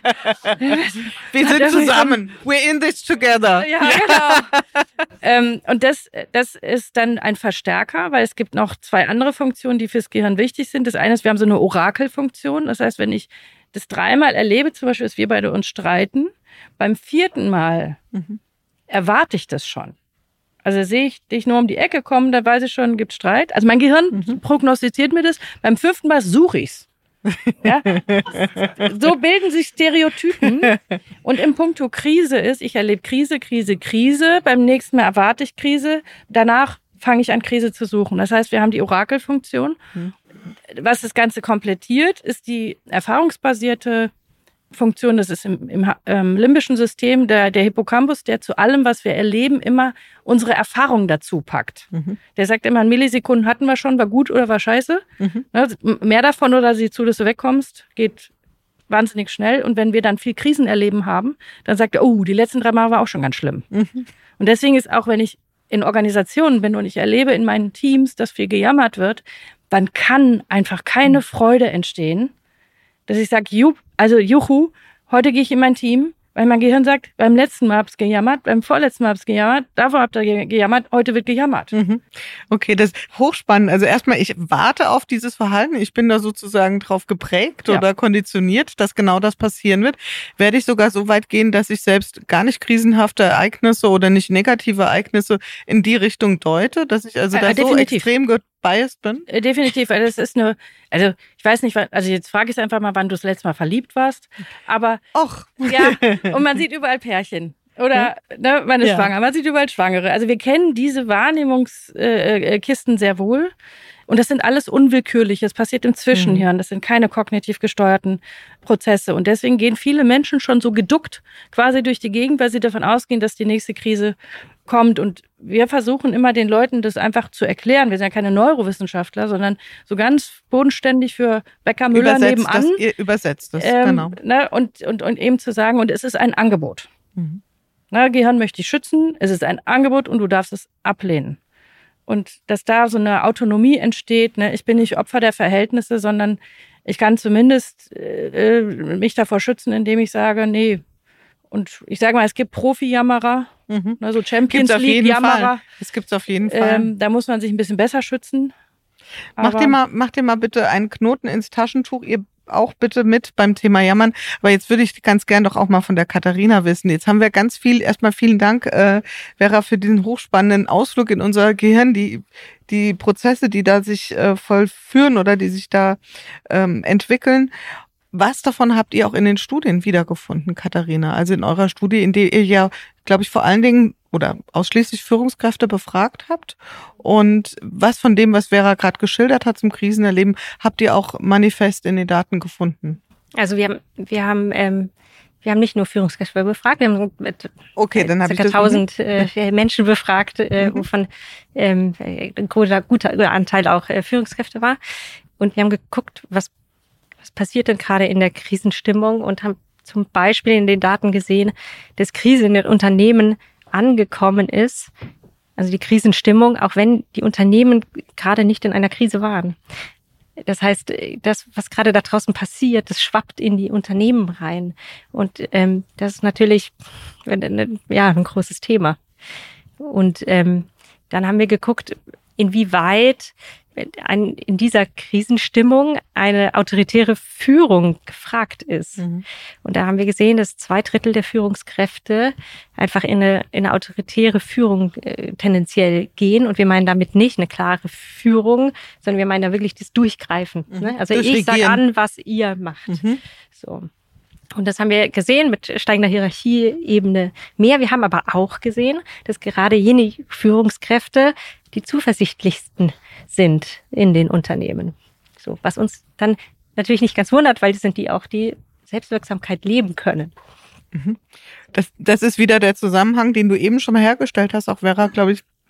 wir sind zusammen. We're in this together. Ja, genau. ähm, und das, das ist dann ein Verstärker, weil es gibt noch zwei andere Funktionen, die fürs Gehirn wichtig sind. Das eine ist, wir haben so eine Orakelfunktion. Das heißt, wenn ich das dreimal erlebe, zum Beispiel, dass wir beide uns streiten, beim vierten Mal mhm. erwarte ich das schon. Also sehe ich dich nur um die Ecke kommen, da weiß ich schon, gibt Streit. Also mein Gehirn mhm. prognostiziert mir das. Beim fünften Mal suche ich's. Ja? So bilden sich Stereotypen. Und im Punkto Krise ist, ich erlebe Krise, Krise, Krise. Beim nächsten Mal erwarte ich Krise. Danach fange ich an, Krise zu suchen. Das heißt, wir haben die Orakelfunktion. Mhm. Was das Ganze komplettiert, ist die erfahrungsbasierte Funktion, das ist im, im ähm, limbischen System der, der Hippocampus, der zu allem, was wir erleben, immer unsere Erfahrung dazu packt. Mhm. Der sagt immer, in Millisekunden hatten wir schon, war gut oder war scheiße. Mhm. Ne, mehr davon oder sieh zu, dass du wegkommst, geht wahnsinnig schnell. Und wenn wir dann viel Krisen erleben haben, dann sagt er, oh, die letzten drei Mal war auch schon ganz schlimm. Mhm. Und deswegen ist auch, wenn ich in Organisationen bin und ich erlebe in meinen Teams, dass viel gejammert wird, dann kann einfach keine Freude entstehen, dass ich sage, jupp, also juhu, heute gehe ich in mein Team, weil mein Gehirn sagt, beim letzten Mal hab's gejammert, beim vorletzten Mal hab's gejammert, davor habt ihr gejammert, heute wird gejammert. Mhm. Okay, das ist hochspannend. Also erstmal, ich warte auf dieses Verhalten. Ich bin da sozusagen drauf geprägt ja. oder konditioniert, dass genau das passieren wird. Werde ich sogar so weit gehen, dass ich selbst gar nicht krisenhafte Ereignisse oder nicht negative Ereignisse in die Richtung deute, dass ich also da äh, so extrem gebiased bin? Definitiv, also das ist eine, also ich weiß nicht, also jetzt frage ich es einfach mal, wann du das letzte Mal verliebt warst, aber Och. ja, und man sieht überall Pärchen. Oder ne, man ist ja. schwanger, man sieht überall Schwangere. Also wir kennen diese Wahrnehmungskisten sehr wohl. Und das sind alles unwillkürlich. Es passiert im Zwischenhirn. Das sind keine kognitiv gesteuerten Prozesse. Und deswegen gehen viele Menschen schon so geduckt quasi durch die Gegend, weil sie davon ausgehen, dass die nächste Krise kommt. Und wir versuchen immer den Leuten das einfach zu erklären. Wir sind ja keine Neurowissenschaftler, sondern so ganz bodenständig für Bäcker Müller übersetzt nebenan. Das, ihr übersetzt das, ähm, genau. Ne, und, und, und eben zu sagen, und es ist ein Angebot. Mhm. Na, Gehirn möchte ich schützen, es ist ein Angebot und du darfst es ablehnen. Und dass da so eine Autonomie entsteht, ne, ich bin nicht Opfer der Verhältnisse, sondern ich kann zumindest äh, mich davor schützen, indem ich sage, nee. Und ich sage mal, es gibt Profi-Jammerer, mhm. ne, so Champions League-Jammerer. Das gibt's auf jeden Fall. Ähm, da muss man sich ein bisschen besser schützen. Mach dir mal, mach dir mal bitte einen Knoten ins Taschentuch, ihr auch bitte mit beim Thema Jammern. Aber jetzt würde ich ganz gern doch auch mal von der Katharina wissen. Jetzt haben wir ganz viel, erstmal vielen Dank, äh, Vera, für diesen hochspannenden Ausflug in unser Gehirn, die die Prozesse, die da sich äh, vollführen oder die sich da ähm, entwickeln. Was davon habt ihr auch in den Studien wiedergefunden, Katharina? Also in eurer Studie, in der ihr ja, glaube ich, vor allen Dingen oder ausschließlich Führungskräfte befragt habt. Und was von dem, was Vera gerade geschildert hat zum Krisenerleben, habt ihr auch manifest in den Daten gefunden? Also wir haben, wir haben, ähm, wir haben nicht nur Führungskräfte befragt, wir haben mit okay, dann ca. tausend äh, Menschen befragt, äh, mhm. wovon ähm, ein guter, guter Anteil auch äh, Führungskräfte war. Und wir haben geguckt, was Was passiert denn gerade in der Krisenstimmung und haben zum Beispiel in den Daten gesehen, dass Krise in den Unternehmen angekommen ist, also die Krisenstimmung, auch wenn die Unternehmen gerade nicht in einer Krise waren. Das heißt, das, was gerade da draußen passiert, das schwappt in die Unternehmen rein. Und ähm, das ist natürlich ja ein großes Thema. Und ähm, dann haben wir geguckt, inwieweit in dieser Krisenstimmung eine autoritäre Führung gefragt ist. Mhm. Und da haben wir gesehen, dass zwei Drittel der Führungskräfte einfach in eine, in eine autoritäre Führung äh, tendenziell gehen. Und wir meinen damit nicht eine klare Führung, sondern wir meinen da wirklich das Durchgreifen. Mhm. Ne? Also ich sage an, was ihr macht. Mhm. So. Und das haben wir gesehen mit steigender Hierarchieebene mehr. Wir haben aber auch gesehen, dass gerade jene Führungskräfte die zuversichtlichsten sind in den Unternehmen. So, was uns dann natürlich nicht ganz wundert, weil das sind die auch, die Selbstwirksamkeit leben können. Das, das ist wieder der Zusammenhang, den du eben schon mal hergestellt hast, auch Vera, glaube ich,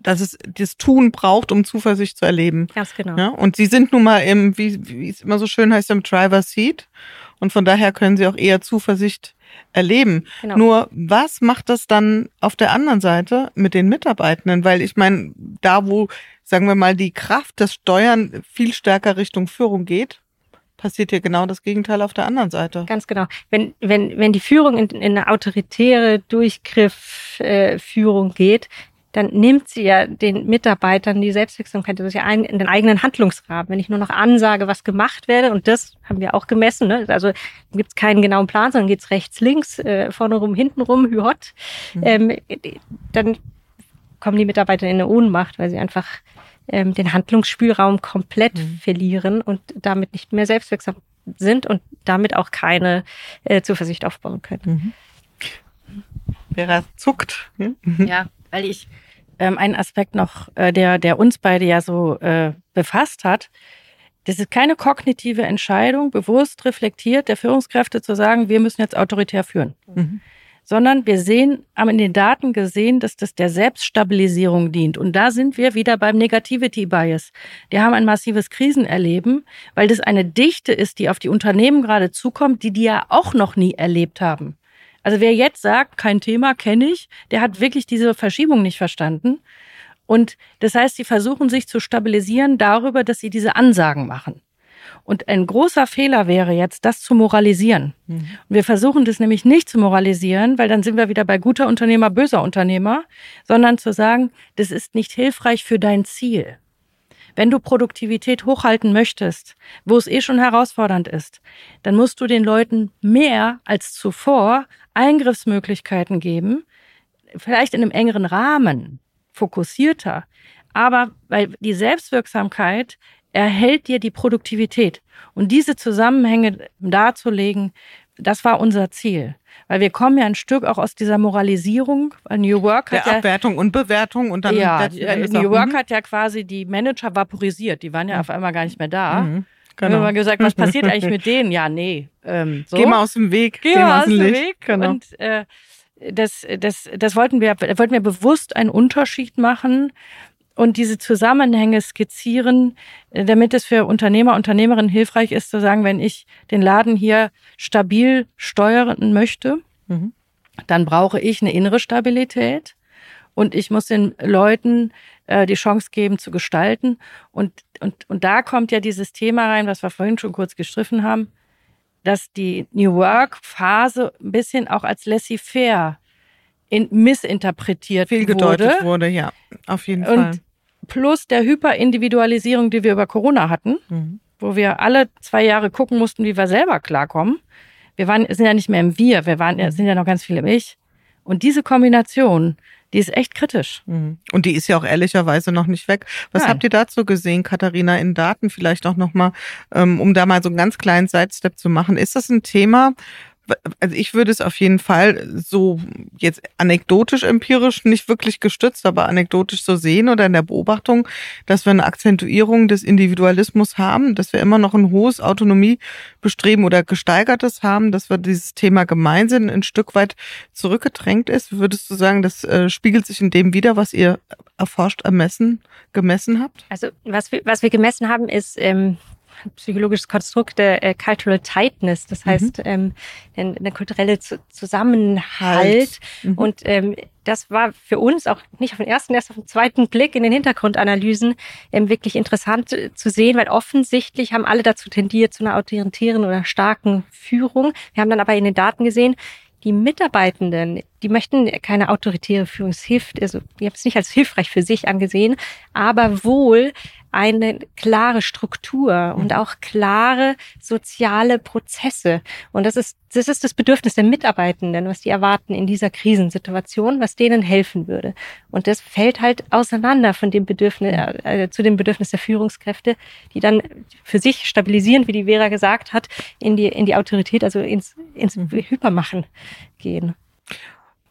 dass es das Tun braucht, um Zuversicht zu erleben. Ganz genau. Ja, und Sie sind nun mal im, wie, wie es immer so schön heißt, im Driver's Seat. Und von daher können Sie auch eher Zuversicht erleben. Genau. Nur was macht das dann auf der anderen Seite mit den Mitarbeitenden? Weil ich meine, da wo, sagen wir mal, die Kraft des Steuern viel stärker Richtung Führung geht, passiert hier genau das Gegenteil auf der anderen Seite. Ganz genau. Wenn, wenn, wenn die Führung in, in eine autoritäre Durchgriff-Führung äh, geht, dann nimmt sie ja den Mitarbeitern die Selbstwirksamkeit, das ist ja ein, in den eigenen Handlungsrahmen. Wenn ich nur noch ansage, was gemacht werde, und das haben wir auch gemessen, ne? Also gibt es keinen genauen Plan, sondern geht's rechts, links, äh, vorne rum, hinten rum, hühot, mhm. ähm, dann kommen die Mitarbeiter in eine Ohnmacht, weil sie einfach ähm, den Handlungsspielraum komplett mhm. verlieren und damit nicht mehr selbstwirksam sind und damit auch keine äh, Zuversicht aufbauen können. Mhm. Vera zuckt. Ja, ja, weil ich ähm, einen Aspekt noch, äh, der, der uns beide ja so äh, befasst hat. Das ist keine kognitive Entscheidung, bewusst reflektiert der Führungskräfte zu sagen, wir müssen jetzt autoritär führen. Mhm. Sondern wir sehen, haben in den Daten gesehen, dass das der Selbststabilisierung dient. Und da sind wir wieder beim Negativity Bias. Die haben ein massives Krisenerleben, weil das eine Dichte ist, die auf die Unternehmen gerade zukommt, die die ja auch noch nie erlebt haben. Also wer jetzt sagt, kein Thema, kenne ich, der hat wirklich diese Verschiebung nicht verstanden. Und das heißt, sie versuchen sich zu stabilisieren darüber, dass sie diese Ansagen machen. Und ein großer Fehler wäre jetzt, das zu moralisieren. Mhm. Und wir versuchen das nämlich nicht zu moralisieren, weil dann sind wir wieder bei guter Unternehmer, böser Unternehmer, sondern zu sagen, das ist nicht hilfreich für dein Ziel. Wenn du Produktivität hochhalten möchtest, wo es eh schon herausfordernd ist, dann musst du den Leuten mehr als zuvor Eingriffsmöglichkeiten geben, vielleicht in einem engeren Rahmen, fokussierter, aber weil die Selbstwirksamkeit erhält dir die Produktivität. Und diese Zusammenhänge darzulegen, das war unser Ziel. Weil wir kommen ja ein Stück auch aus dieser Moralisierung, weil New Work hat der ja... Abwertung und Bewertung und dann... Ja, New Work auch, hat ja quasi die Manager vaporisiert. Die waren ja auf einmal gar nicht mehr da. Mhm, genau. Wir haben mal gesagt, was passiert eigentlich mit denen? Ja, nee. Ähm, so. Geh mal aus dem Weg. Geh, Geh mal aus dem Licht. Weg. Genau. Und äh, das, das, das wollten wir, wollten wir bewusst einen Unterschied machen und diese Zusammenhänge skizzieren, damit es für Unternehmer, Unternehmerinnen hilfreich ist, zu sagen, wenn ich den Laden hier stabil steuern möchte, mhm. dann brauche ich eine innere Stabilität und ich muss den Leuten äh, die Chance geben zu gestalten. Und, und, und da kommt ja dieses Thema rein, was wir vorhin schon kurz gestriffen haben, dass die New Work-Phase ein bisschen auch als laissez-faire in, missinterpretiert Viel gedeutet wurde. wurde, ja, auf jeden und Fall. Plus der Hyperindividualisierung, die wir über Corona hatten, mhm. wo wir alle zwei Jahre gucken mussten, wie wir selber klarkommen. Wir waren, sind ja nicht mehr im Wir, wir waren, sind ja noch ganz viel im Ich. Und diese Kombination, die ist echt kritisch. Mhm. Und die ist ja auch ehrlicherweise noch nicht weg. Was Nein. habt ihr dazu gesehen, Katharina, in Daten vielleicht auch nochmal, um da mal so einen ganz kleinen Sidestep zu machen? Ist das ein Thema? Also ich würde es auf jeden Fall so jetzt anekdotisch, empirisch nicht wirklich gestützt, aber anekdotisch so sehen oder in der Beobachtung, dass wir eine Akzentuierung des Individualismus haben, dass wir immer noch ein hohes Autonomiebestreben oder gesteigertes haben, dass wir dieses Thema Gemeinsinn ein Stück weit zurückgedrängt ist. Würdest du sagen, das äh, spiegelt sich in dem wider, was ihr erforscht, ermessen, gemessen habt? Also was wir, was wir gemessen haben, ist ähm psychologisches Konstrukt der äh, Cultural Tightness, das heißt mhm. ähm, der kulturelle Z- Zusammenhalt. Mhm. Und ähm, das war für uns auch nicht auf den ersten, erst auf den zweiten Blick in den Hintergrundanalysen ähm, wirklich interessant äh, zu sehen, weil offensichtlich haben alle dazu tendiert, zu einer autoritären oder starken Führung. Wir haben dann aber in den Daten gesehen, die Mitarbeitenden, die möchten keine autoritäre Führung. Es hilft, also die haben es nicht als hilfreich für sich angesehen, aber wohl eine klare Struktur und auch klare soziale Prozesse. Und das ist, das ist das Bedürfnis der Mitarbeitenden, was die erwarten in dieser Krisensituation, was denen helfen würde. Und das fällt halt auseinander von dem Bedürfnis, äh, zu dem Bedürfnis der Führungskräfte, die dann für sich stabilisierend, wie die Vera gesagt hat, in die, in die Autorität, also ins, ins Hypermachen gehen.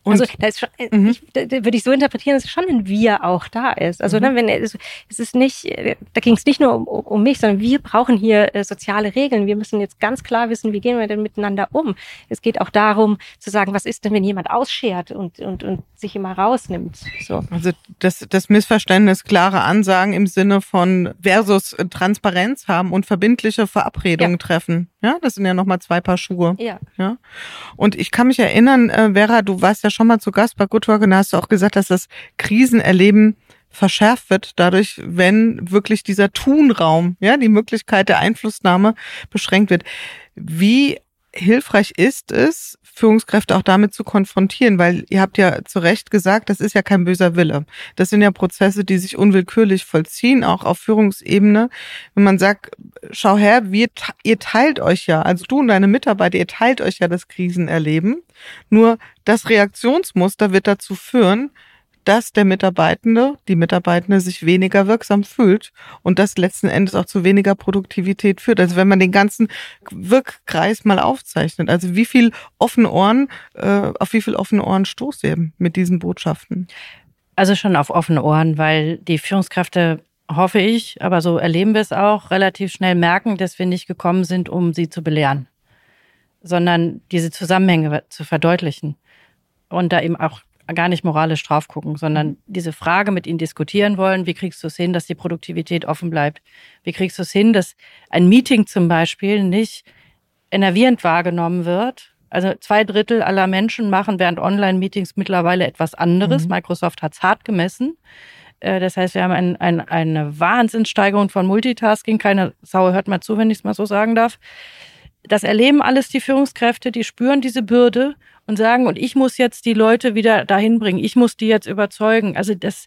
Und also da ist schon, mhm. ich, da, da würde ich so interpretieren, dass schon ein Wir auch da ist. Also mhm. ne, wenn es, es ist nicht, da ging es nicht nur um, um mich, sondern wir brauchen hier äh, soziale Regeln. Wir müssen jetzt ganz klar wissen, wie gehen wir denn miteinander um. Es geht auch darum zu sagen, was ist denn, wenn jemand ausschert und und und sich immer rausnimmt. So. Also das das Missverständnis, klare Ansagen im Sinne von versus Transparenz haben und verbindliche Verabredungen ja. treffen. Ja, das sind ja nochmal zwei Paar Schuhe. Ja. ja. Und ich kann mich erinnern, äh, Vera, du warst ja schon mal zu Gast bei Good Work und da hast du auch gesagt, dass das Krisenerleben verschärft wird dadurch, wenn wirklich dieser Tunraum, ja, die Möglichkeit der Einflussnahme beschränkt wird. Wie hilfreich ist es, Führungskräfte auch damit zu konfrontieren? Weil ihr habt ja zu Recht gesagt, das ist ja kein böser Wille. Das sind ja Prozesse, die sich unwillkürlich vollziehen, auch auf Führungsebene. Wenn man sagt, schau her, wir, ihr teilt euch ja, also du und deine Mitarbeiter, ihr teilt euch ja das Krisenerleben. Nur das Reaktionsmuster wird dazu führen, dass der Mitarbeitende, die Mitarbeitende sich weniger wirksam fühlt und das letzten Endes auch zu weniger Produktivität führt. Also wenn man den ganzen Wirkkreis mal aufzeichnet, also wie viel offene Ohren, äh, auf wie viel offene Ohren stoßt ihr mit diesen Botschaften? Also schon auf offene Ohren, weil die Führungskräfte, hoffe ich, aber so erleben wir es auch, relativ schnell merken, dass wir nicht gekommen sind, um sie zu belehren, sondern diese Zusammenhänge zu verdeutlichen und da eben auch gar nicht moralisch drauf gucken, sondern diese Frage mit ihnen diskutieren wollen, wie kriegst du es hin, dass die Produktivität offen bleibt? Wie kriegst du es hin, dass ein Meeting zum Beispiel nicht enervierend wahrgenommen wird? Also zwei Drittel aller Menschen machen während Online-Meetings mittlerweile etwas anderes. Mhm. Microsoft hat es hart gemessen. Das heißt, wir haben ein, ein, eine Wahnsinnssteigerung von Multitasking. Keine Sau hört mal zu, wenn ich es mal so sagen darf. Das erleben alles die Führungskräfte, die spüren diese Bürde und sagen, und ich muss jetzt die Leute wieder dahin bringen, ich muss die jetzt überzeugen. Also das,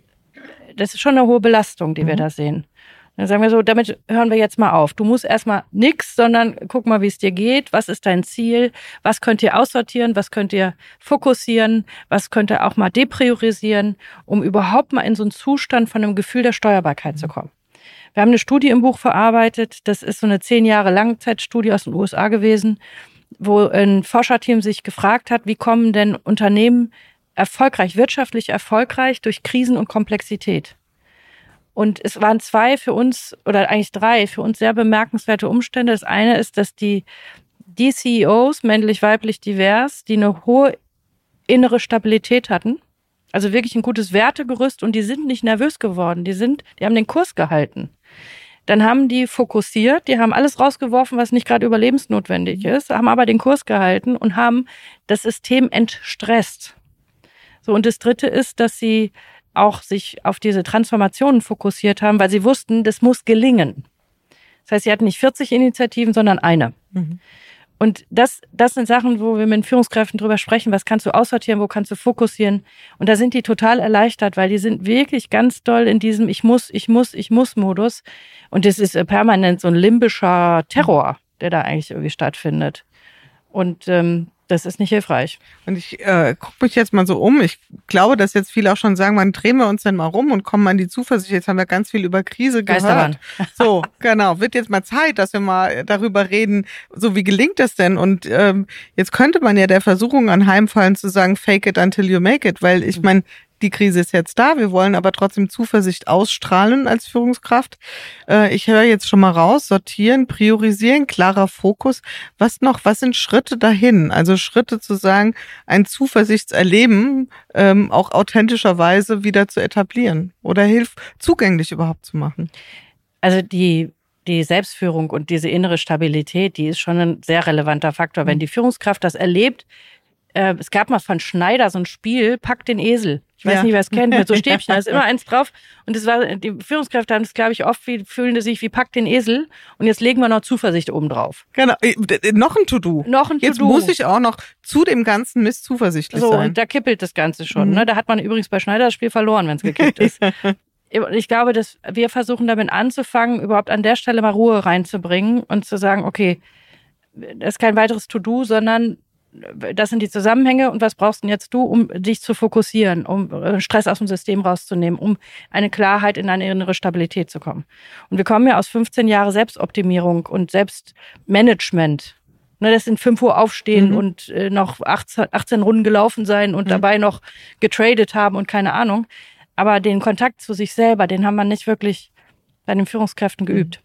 das ist schon eine hohe Belastung, die mhm. wir da sehen. Dann sagen wir so, damit hören wir jetzt mal auf. Du musst erstmal nix, sondern guck mal, wie es dir geht. Was ist dein Ziel? Was könnt ihr aussortieren? Was könnt ihr fokussieren? Was könnt ihr auch mal depriorisieren, um überhaupt mal in so einen Zustand von einem Gefühl der Steuerbarkeit mhm. zu kommen? Wir haben eine Studie im Buch verarbeitet. Das ist so eine zehn Jahre Langzeitstudie aus den U S A gewesen, wo ein Forscherteam sich gefragt hat, wie kommen denn Unternehmen erfolgreich, wirtschaftlich erfolgreich durch Krisen und Komplexität? Und es waren zwei für uns, oder eigentlich drei, für uns sehr bemerkenswerte Umstände. Das eine ist, dass die, die C E Os, männlich, weiblich, divers, die eine hohe innere Stabilität hatten, also wirklich ein gutes Wertegerüst, und die sind nicht nervös geworden, die sind, die haben den Kurs gehalten. Dann haben die fokussiert, die haben alles rausgeworfen, was nicht gerade überlebensnotwendig ist, haben aber den Kurs gehalten und haben das System entstresst. So, und das Dritte ist, dass sie auch sich auf diese Transformationen fokussiert haben, weil sie wussten, das muss gelingen. Das heißt, sie hatten nicht vierzig Initiativen, sondern eine. Mhm. Und das, das sind Sachen, wo wir mit den Führungskräften drüber sprechen, was kannst du aussortieren, wo kannst du fokussieren. Und da sind die total erleichtert, weil die sind wirklich ganz doll in diesem Ich muss, ich muss, ich muss Modus. Und das ist permanent so ein limbischer Terror, der da eigentlich irgendwie stattfindet. Und ähm, das ist nicht hilfreich. Und ich äh, gucke mich jetzt mal so um. Ich glaube, dass jetzt viele auch schon sagen, wann drehen wir uns denn mal rum und kommen an die Zuversicht. Jetzt haben wir ganz viel über Krise gehört. So, genau. Wird jetzt mal Zeit, dass wir mal darüber reden, so wie gelingt das denn? Und ähm, jetzt könnte man ja der Versuchung anheimfallen zu sagen, fake it until you make it. Weil ich meine, die Krise ist jetzt da, wir wollen aber trotzdem Zuversicht ausstrahlen als Führungskraft. Äh, ich höre jetzt schon mal raus, sortieren, priorisieren, klarer Fokus. Was noch, was sind Schritte dahin? Also Schritte zu sagen, ein Zuversichtserleben ähm, auch authentischerweise wieder zu etablieren oder hilf zugänglich überhaupt zu machen. Also die Die Selbstführung und diese innere Stabilität, die ist schon ein sehr relevanter Faktor. Wenn die Führungskraft das erlebt, äh, es gab mal von Schneider so ein Spiel, Pack den Esel. Ich weiß ja. nicht, wer es kennt, mit so Stäbchen, da ist immer eins drauf. Und das war, die Führungskräfte haben das, glaube ich, oft, wie, fühlen sich wie Pack den Esel. Und jetzt legen wir noch Zuversicht oben drauf. Genau, noch ein To-Do. Noch ein To-Do. Jetzt muss ich auch noch zu dem ganzen Mist zuversichtlich so, sein. So, und da kippelt das Ganze schon. Mhm. Ne? Da hat man übrigens bei Schneider das Spiel verloren, wenn es gekippt ist. Ich glaube, dass wir versuchen damit anzufangen, überhaupt an der Stelle mal Ruhe reinzubringen und zu sagen, okay, das ist kein weiteres To-Do, sondern das sind die Zusammenhänge und was brauchst denn jetzt du, um dich zu fokussieren, um Stress aus dem System rauszunehmen, um eine Klarheit in eine innere Stabilität zu kommen. Und wir kommen ja aus fünfzehn Jahren Selbstoptimierung und Selbstmanagement. Ne, das sind fünf Uhr aufstehen Mhm. und äh, noch achtzehn, achtzehn Runden gelaufen sein und Mhm. dabei noch getradet haben und keine Ahnung. Aber den Kontakt zu sich selber, den haben wir nicht wirklich bei den Führungskräften geübt.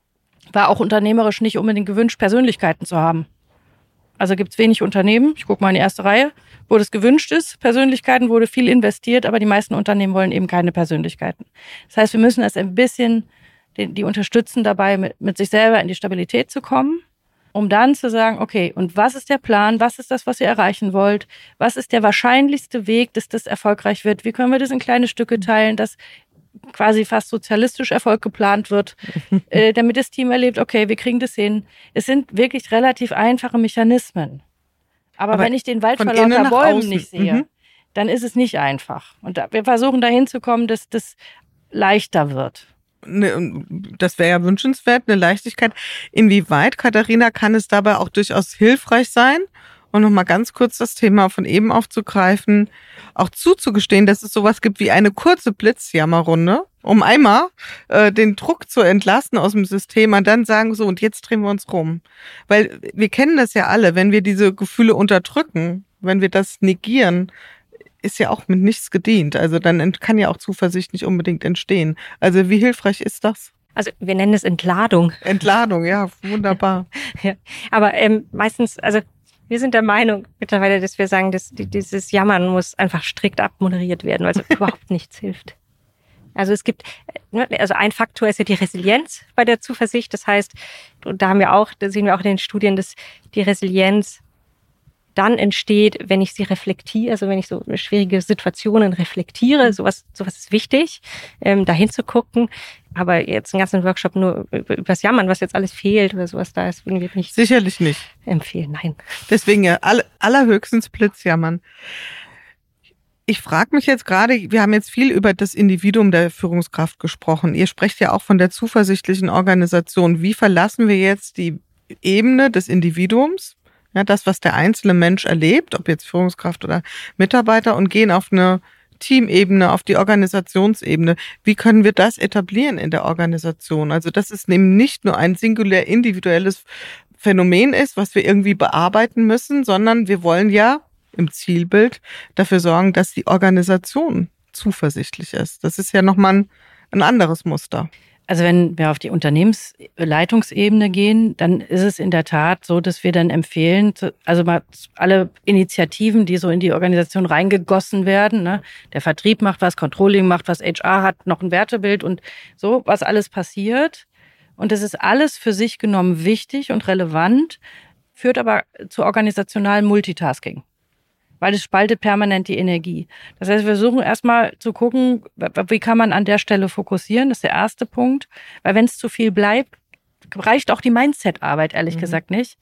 War auch unternehmerisch nicht unbedingt gewünscht, Persönlichkeiten zu haben. Also gibt es wenig Unternehmen, ich gucke mal in die erste Reihe, wo das gewünscht ist. Persönlichkeiten wurde viel investiert, aber die meisten Unternehmen wollen eben keine Persönlichkeiten. Das heißt, wir müssen es ein bisschen, die, die unterstützen dabei, mit, mit sich selber in die Stabilität zu kommen, um dann zu sagen, okay, und was ist der Plan? Was ist das, was ihr erreichen wollt? Was ist der wahrscheinlichste Weg, dass das erfolgreich wird? Wie können wir das in kleine Stücke teilen, dass quasi fast sozialistisch Erfolg geplant wird, äh, damit das Team erlebt, okay, wir kriegen das hin. Es sind wirklich relativ einfache Mechanismen. Aber, Aber wenn ich den Wald von vor innen lauter nach Bäumen außen. nicht sehe, Mhm. dann ist es nicht einfach. Und da, wir versuchen dahin zu kommen, dass das leichter wird. Ne, das wäre ja wünschenswert, eine Leichtigkeit. Inwieweit, Katharina, kann es dabei auch durchaus hilfreich sein? Und nochmal ganz kurz das Thema von eben aufzugreifen, auch zuzugestehen, dass es sowas gibt wie eine kurze Blitzjammerrunde, um einmal äh, den Druck zu entlasten aus dem System und dann sagen so, und jetzt drehen wir uns rum. Weil wir kennen das ja alle, wenn wir diese Gefühle unterdrücken, wenn wir das negieren, ist ja auch mit nichts gedient. Also dann kann ja auch Zuversicht nicht unbedingt entstehen. Also wie hilfreich ist das? Also wir nennen es Entladung. Entladung, ja, wunderbar. Ja. Aber ähm, meistens, also wir sind der Meinung mittlerweile, dass wir sagen, dass die, dieses Jammern muss einfach strikt abmoderiert werden, weil es überhaupt nichts hilft. Also es gibt, also ein Faktor ist ja die Resilienz bei der Zuversicht. Das heißt, und da haben wir auch, da sehen wir auch in den Studien, dass die Resilienz dann entsteht, wenn ich sie reflektiere, also wenn ich so schwierige Situationen reflektiere, sowas, sowas ist wichtig, ähm, dahin zu gucken. Aber jetzt einen ganzen Workshop nur über, über das Jammern, was jetzt alles fehlt oder sowas, da ist irgendwie nicht Sicherlich nicht. empfehlen, nein. Deswegen ja all, allerhöchstens Blitzjammern. Ich frage mich jetzt gerade, wir haben jetzt viel über das Individuum der Führungskraft gesprochen. Ihr sprecht ja auch von der zuversichtlichen Organisation. Wie verlassen wir jetzt die Ebene des Individuums? Ja, das, was der einzelne Mensch erlebt, ob jetzt Führungskraft oder Mitarbeiter, und gehen auf eine Teamebene, auf die Organisationsebene. Wie können wir das etablieren in der Organisation? Also, dass es eben nicht nur ein singulär individuelles Phänomen ist, was wir irgendwie bearbeiten müssen, sondern wir wollen ja im Zielbild dafür sorgen, dass die Organisation zuversichtlich ist. Das ist ja nochmal ein, ein anderes Muster. Also wenn wir auf die Unternehmensleitungsebene gehen, dann ist es in der Tat so, dass wir dann empfehlen, also mal alle Initiativen, die so in die Organisation reingegossen werden, ne, der Vertrieb macht was, Controlling macht was, H R hat noch ein Wertebild und so, was alles passiert. Und das ist alles für sich genommen wichtig und relevant, führt aber zu organisationalem Multitasking, weil es spaltet permanent die Energie. Das heißt, wir versuchen erstmal zu gucken, wie kann man an der Stelle fokussieren, das ist der erste Punkt, weil wenn es zu viel bleibt, reicht auch die Mindset-Arbeit, ehrlich mhm. gesagt, nicht.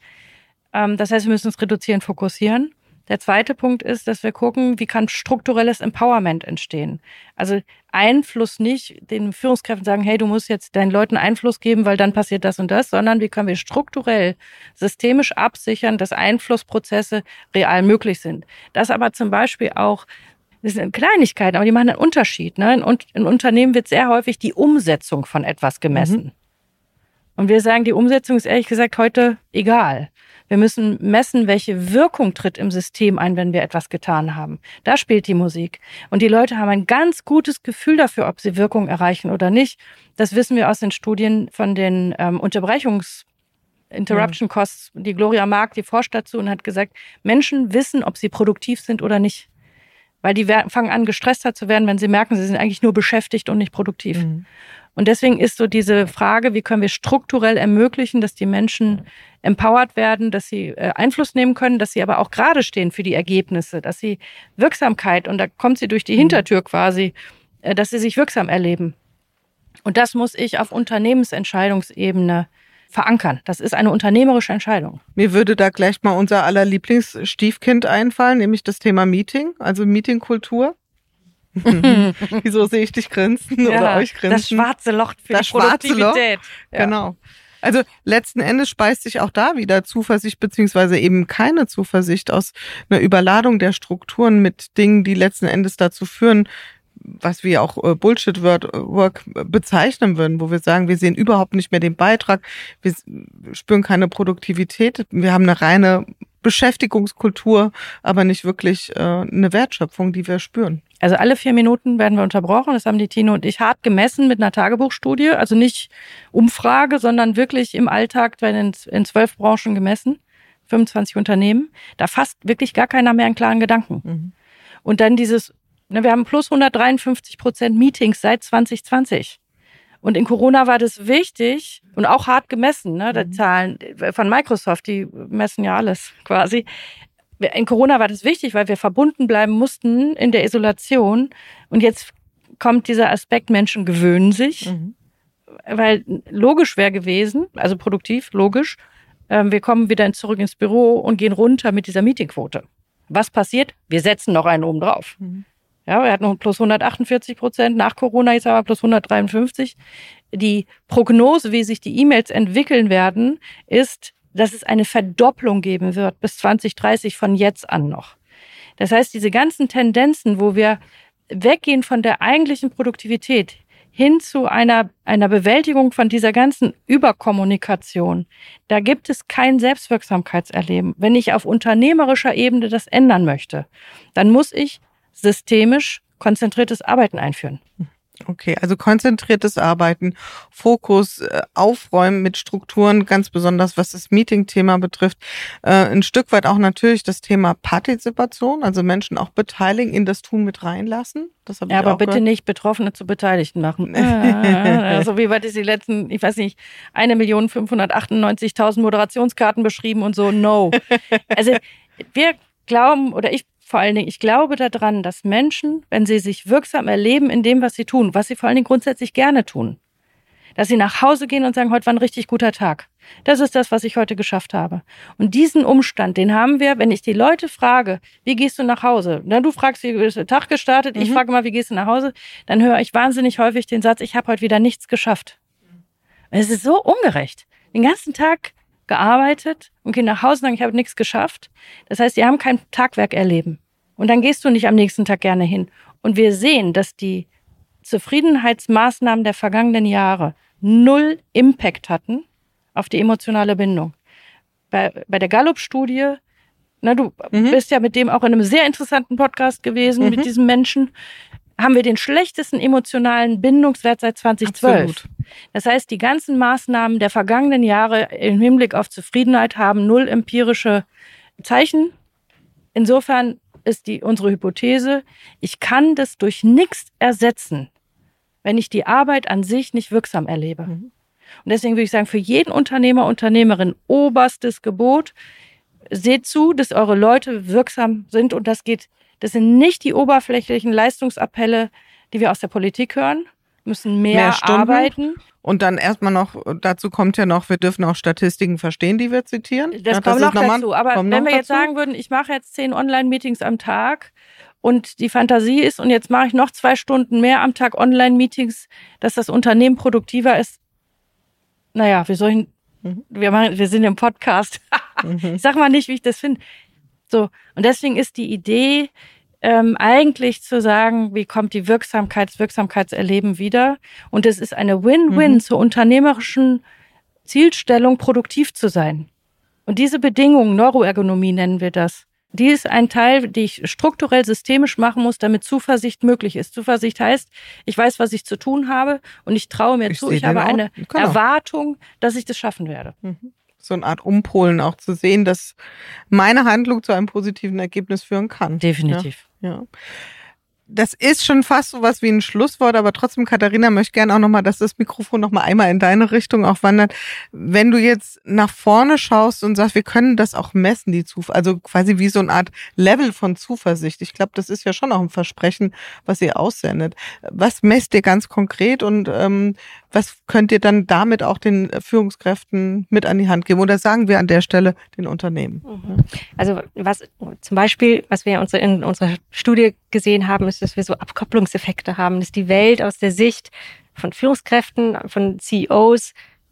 Das heißt, wir müssen uns reduzieren, fokussieren. Der zweite Punkt ist, dass wir gucken, wie kann strukturelles Empowerment entstehen. Also Einfluss nicht, den Führungskräften sagen, hey, du musst jetzt deinen Leuten Einfluss geben, weil dann passiert das und das, sondern wie können wir strukturell, systemisch absichern, dass Einflussprozesse real möglich sind. Das aber zum Beispiel auch, das sind Kleinigkeiten, aber die machen einen Unterschied. Ne? In, in Unternehmen wird sehr häufig die Umsetzung von etwas gemessen. Mhm. Und wir sagen, die Umsetzung ist ehrlich gesagt heute egal. Wir müssen messen, welche Wirkung tritt im System ein, wenn wir etwas getan haben. Da spielt die Musik. Und die Leute haben ein ganz gutes Gefühl dafür, ob sie Wirkung erreichen oder nicht. Das wissen wir aus den Studien von den ähm, Unterbrechungs- Interruption Costs. Die Gloria Mark, die forscht dazu und hat gesagt, Menschen wissen, ob sie produktiv sind oder nicht. Weil die fangen an, gestresster zu werden, wenn sie merken, sie sind eigentlich nur beschäftigt und nicht produktiv. Mhm. Und deswegen ist so diese Frage, wie können wir strukturell ermöglichen, dass die Menschen empowered werden, dass sie Einfluss nehmen können, dass sie aber auch gerade stehen für die Ergebnisse, dass sie Wirksamkeit, und da kommt sie durch die Hintertür quasi, dass sie sich wirksam erleben. Und das muss ich auf Unternehmensentscheidungsebene verankern. Das ist eine unternehmerische Entscheidung. Mir würde da gleich mal unser aller Lieblingsstiefkind einfallen, nämlich das Thema Meeting, also Meetingkultur. Wieso sehe ich dich grinsen ja, oder euch grinsen? Das schwarze Loch für das die Produktivität. Ja. Genau. Also letzten Endes speist sich auch da wieder Zuversicht beziehungsweise eben keine Zuversicht aus einer Überladung der Strukturen mit Dingen, die letzten Endes dazu führen, was wir auch äh, Bullshit-Work bezeichnen würden, wo wir sagen, wir sehen überhaupt nicht mehr den Beitrag, wir spüren keine Produktivität, wir haben eine reine Beschäftigungskultur, aber nicht wirklich äh, eine Wertschöpfung, die wir spüren. Also alle vier Minuten werden wir unterbrochen. Das haben die Tino und ich hart gemessen mit einer Tagebuchstudie. Also nicht Umfrage, sondern wirklich im Alltag werden in, in zwölf Branchen gemessen, fünfundzwanzig Unternehmen. Da fasst wirklich gar keiner mehr einen klaren Gedanken. Mhm. Und dann dieses, ne, wir haben plus hundertdreiundfünfzig Prozent Meetings seit zwanzig zwanzig. Und in Corona war das wichtig und auch hart gemessen, ne, die Zahlen von Microsoft, die messen ja alles quasi. In Corona war das wichtig, weil wir verbunden bleiben mussten in der Isolation. Und jetzt kommt dieser Aspekt, Menschen gewöhnen sich, mhm. weil logisch wäre gewesen, also produktiv, logisch, wir kommen wieder zurück ins Büro und gehen runter mit dieser Meetingquote. Was passiert? Wir setzen noch einen oben drauf. Mhm. Ja, wir hatten plus hundertachtundvierzig Prozent nach Corona, jetzt aber plus hundertdreiundfünfzig. Die Prognose, wie sich die E-Mails entwickeln werden, ist, dass es eine Verdopplung geben wird bis zwanzig dreißig von jetzt an noch. Das heißt, diese ganzen Tendenzen, wo wir weggehen von der eigentlichen Produktivität hin zu einer, einer Bewältigung von dieser ganzen Überkommunikation, da gibt es kein Selbstwirksamkeitserleben. Wenn ich auf unternehmerischer Ebene das ändern möchte, dann muss ich systemisch konzentriertes Arbeiten einführen. Okay, also konzentriertes Arbeiten, Fokus, äh, Aufräumen mit Strukturen, ganz besonders was das Meeting-Thema betrifft. Äh, ein Stück weit auch natürlich das Thema Partizipation, also Menschen auch beteiligen, in das Tun mit reinlassen. Das habe ja, ich aber auch bitte gehört. Nicht Beteiligten zu Beteiligten machen. äh, so wie war das die letzten, ich weiß nicht, eine Million fünfhundertachtundneunzigtausend Moderationskarten beschrieben und so, no. Also wir glauben, oder ich vor allen Dingen, ich glaube daran, dass Menschen, wenn sie sich wirksam erleben in dem, was sie tun, was sie vor allen Dingen grundsätzlich gerne tun, dass sie nach Hause gehen und sagen, heute war ein richtig guter Tag. Das ist das, was ich heute geschafft habe. Und diesen Umstand, den haben wir, wenn ich die Leute frage, wie gehst du nach Hause? Na, du fragst, wie ist der Tag gestartet? Ich mhm. frage mal, wie gehst du nach Hause? Dann höre ich wahnsinnig häufig den Satz, ich habe heute wieder nichts geschafft. Es ist so ungerecht. Den ganzen Tag gearbeitet und gehen nach Hause und sagen, ich habe nichts geschafft. Das heißt, sie haben kein Tagwerk erleben. Und dann gehst du nicht am nächsten Tag gerne hin. Und wir sehen, dass die Zufriedenheitsmaßnahmen der vergangenen Jahre null Impact hatten auf die emotionale Bindung. Bei, bei der Gallup-Studie, na, du mhm. bist ja mit dem auch in einem sehr interessanten Podcast gewesen, mhm. mit diesem Menschen, haben wir den schlechtesten emotionalen Bindungswert seit zweitausendzwölf. Absolut. Das heißt, die ganzen Maßnahmen der vergangenen Jahre im Hinblick auf Zufriedenheit haben null empirische Zeichen. Insofern ist die unsere Hypothese, ich kann das durch nichts ersetzen, wenn ich die Arbeit an sich nicht wirksam erlebe. Mhm. Und deswegen würde ich sagen, für jeden Unternehmer, Unternehmerin oberstes Gebot, seht zu, dass eure Leute wirksam sind. Und das geht, das sind nicht die oberflächlichen Leistungsappelle, die wir aus der Politik hören, müssen mehr, mehr Stunden arbeiten. Und dann erstmal noch, dazu kommt ja noch, wir dürfen auch Statistiken verstehen, die wir zitieren. Das ja, kommt das noch dazu. Aber wenn wir dazu? jetzt sagen würden, ich mache jetzt zehn Online-Meetings am Tag und die Fantasie ist, und jetzt mache ich noch zwei Stunden mehr am Tag Online-Meetings, dass das Unternehmen produktiver ist. Naja, wir sollen, mhm. wir, machen, wir sind im Podcast. mhm. Ich sag mal nicht, wie ich das finde. So, und deswegen ist die Idee, Ähm, eigentlich zu sagen, wie kommt die Wirksamkeits-, Wirksamkeitserleben wieder? Und es ist eine Win-Win mhm. zur unternehmerischen Zielstellung, produktiv zu sein. Und diese Bedingungen, Neuroergonomie nennen wir das, die ist ein Teil, die ich strukturell systemisch machen muss, damit Zuversicht möglich ist. Zuversicht heißt, ich weiß, was ich zu tun habe und ich traue mir ich zu. Ich habe eine genau. Erwartung, dass ich das schaffen werde. Mhm. So eine Art Umpolen auch zu sehen, dass meine Handlung zu einem positiven Ergebnis führen kann. Definitiv. Ja, ja. Das ist schon fast so was wie ein Schlusswort, aber trotzdem, Katharina, möchte gerne auch nochmal, dass das Mikrofon nochmal einmal in deine Richtung auch wandert. Wenn du jetzt nach vorne schaust und sagst, wir können das auch messen, die Zuversicht, also quasi wie so eine Art Level von Zuversicht. Ich glaube, das ist ja schon auch ein Versprechen, was ihr aussendet. Was messt ihr ganz konkret und ähm, was könnt ihr dann damit auch den Führungskräften mit an die Hand geben? Oder sagen wir an der Stelle den Unternehmen? Also was zum Beispiel, was wir in unserer Studie gesehen haben, ist, dass wir so Abkopplungseffekte haben, dass die Welt aus der Sicht von Führungskräften, von C E Os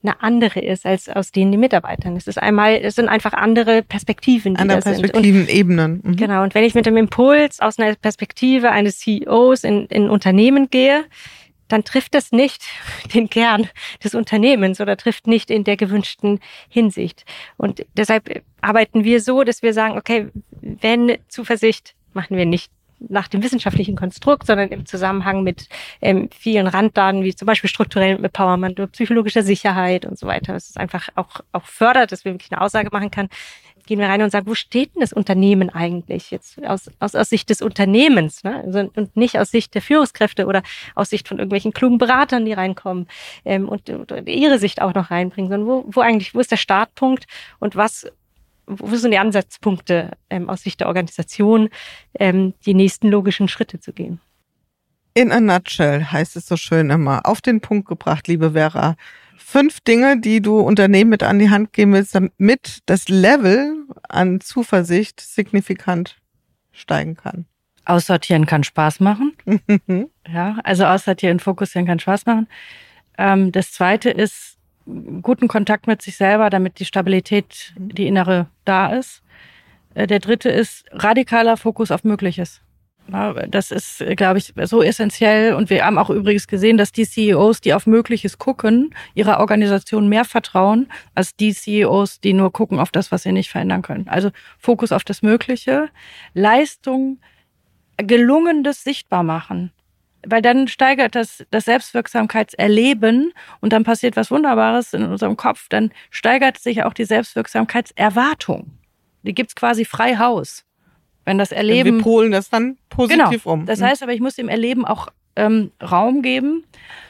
eine andere ist als aus denen die Mitarbeitern. Es ist einmal, es sind einfach andere Perspektiven, die andere da sind. Perspektiven, Ebenen. Mhm. Genau. Und wenn ich mit dem Impuls aus einer Perspektive eines C E Os in, in Unternehmen gehe, dann trifft das nicht den Kern des Unternehmens oder trifft nicht in der gewünschten Hinsicht. Und deshalb arbeiten wir so, dass wir sagen, okay, wenn Zuversicht, machen wir nicht nach dem wissenschaftlichen Konstrukt, sondern im Zusammenhang mit ähm, vielen Randdaten, wie zum Beispiel strukturellem Empowerment oder psychologischer Sicherheit und so weiter. Das ist einfach auch, auch fördert, dass wir wirklich eine Aussage machen kann. Gehen wir rein und sagen, wo steht denn das Unternehmen eigentlich jetzt aus, aus, aus Sicht des Unternehmens, ne? Also, und nicht aus Sicht der Führungskräfte oder aus Sicht von irgendwelchen klugen Beratern, die reinkommen ähm, und, und ihre Sicht auch noch reinbringen, sondern wo, wo eigentlich, wo ist der Startpunkt und was wo sind die Ansatzpunkte ähm, aus Sicht der Organisation, ähm, die nächsten logischen Schritte zu gehen? In a nutshell heißt es so schön immer, auf den Punkt gebracht, liebe Vera. Fünf Dinge, die du Unternehmen mit an die Hand geben willst, damit das Level an Zuversicht signifikant steigen kann. Aussortieren kann Spaß machen. Ja, also aussortieren, fokussieren kann Spaß machen. Ähm, das zweite ist, guten Kontakt mit sich selber, damit die Stabilität, die innere, da ist. Der dritte ist radikaler Fokus auf Mögliches. Das ist, glaube ich, so essentiell. Und wir haben auch übrigens gesehen, dass die C E Os, die auf Mögliches gucken, ihrer Organisation mehr vertrauen, als die C E Os, die nur gucken auf das, was sie nicht verändern können. Also Fokus auf das Mögliche, Leistung, Gelungenes sichtbar machen. Weil dann steigert das, das Selbstwirksamkeitserleben und dann passiert was Wunderbares in unserem Kopf. Dann steigert sich auch die Selbstwirksamkeitserwartung. Die gibt's quasi frei Haus. Wenn das Erleben. Wir polen das dann positiv genau. um. Das heißt aber, ich muss dem Erleben auch ähm, Raum geben.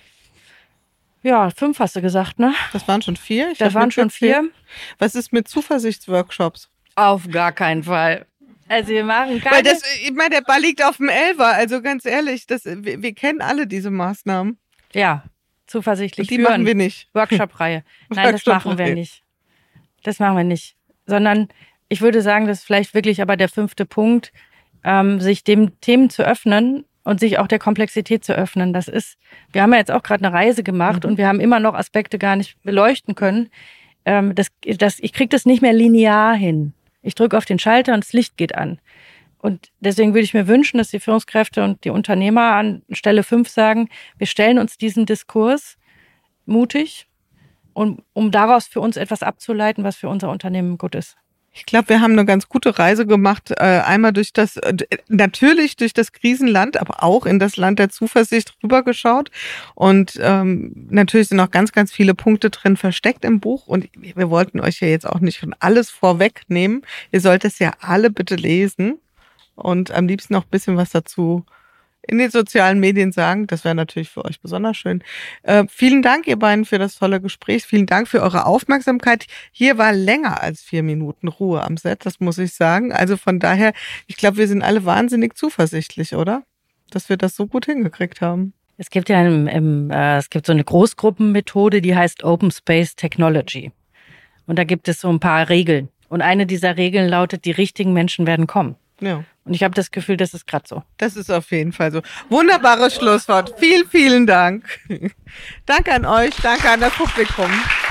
Ja, fünf hast du gesagt, ne? Das waren schon vier. Ich das waren schon vier. Was ist mit Zuversichtsworkshops? Auf gar keinen Fall. Also wir machen keine... Weil das, ich meine, der Ball liegt auf dem Elfer. Also ganz ehrlich, das, wir, wir kennen alle diese Maßnahmen. Ja, zuversichtlich die führen. machen wir nicht. Workshop-Reihe. Nein, das machen wir nicht. Das machen wir nicht. Sondern ich würde sagen, das ist vielleicht wirklich aber der fünfte Punkt, ähm, sich dem Themen zu öffnen und sich auch der Komplexität zu öffnen. Das ist, wir haben ja jetzt auch gerade eine Reise gemacht mhm. und wir haben immer noch Aspekte gar nicht beleuchten können. Ähm, das, das, ich kriege das nicht mehr linear hin. Ich drücke auf den Schalter und das Licht geht an. Und deswegen würde ich mir wünschen, dass die Führungskräfte und die Unternehmer an Stelle fünf sagen, wir stellen uns diesen Diskurs mutig, und, um daraus für uns etwas abzuleiten, was für unser Unternehmen gut ist. Ich glaube, wir haben eine ganz gute Reise gemacht, äh, einmal durch das, äh, natürlich durch das Krisenland, aber auch in das Land der Zuversicht rübergeschaut. Und ähm, natürlich sind noch ganz, ganz viele Punkte drin versteckt im Buch. Und wir wollten euch ja jetzt auch nicht schon alles vorwegnehmen. Ihr sollt es ja alle bitte lesen und am liebsten noch ein bisschen was dazu in den sozialen Medien sagen. Das wäre natürlich für euch besonders schön. Äh, vielen Dank, ihr beiden, für das tolle Gespräch. Vielen Dank für eure Aufmerksamkeit. Hier war länger als vier Minuten Ruhe am Set, das muss ich sagen. Also von daher, ich glaube, wir sind alle wahnsinnig zuversichtlich, oder? Dass wir das so gut hingekriegt haben. Es gibt ja im, im, äh, es gibt so eine Großgruppenmethode, die heißt Open Space Technology. Und da gibt es so ein paar Regeln. Und eine dieser Regeln lautet, die richtigen Menschen werden kommen. Ja. Und ich habe das Gefühl, das ist gerade so. Das ist auf jeden Fall so. Wunderbares Schlusswort. Vielen, vielen Dank. Danke an euch, danke an das Publikum.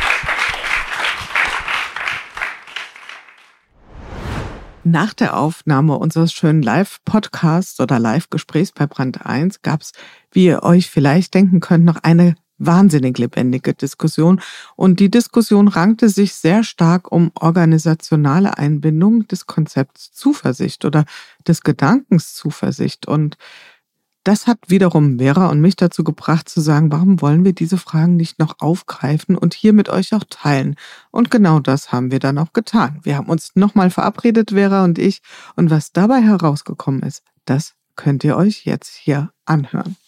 Nach der Aufnahme unseres schönen Live-Podcasts oder Live-Gesprächs bei Brand eins gab es, wie ihr euch vielleicht denken könnt, noch eine wahnsinnig lebendige Diskussion. Und die Diskussion rankte sich sehr stark um organisationale Einbindung des Konzepts Zuversicht oder des Gedankens Zuversicht. Und das hat wiederum Vera und mich dazu gebracht zu sagen, warum wollen wir diese Fragen nicht noch aufgreifen und hier mit euch auch teilen? Und genau das haben wir dann auch getan. Wir haben uns nochmal verabredet, Vera und ich. Und was dabei herausgekommen ist, das könnt ihr euch jetzt hier anhören.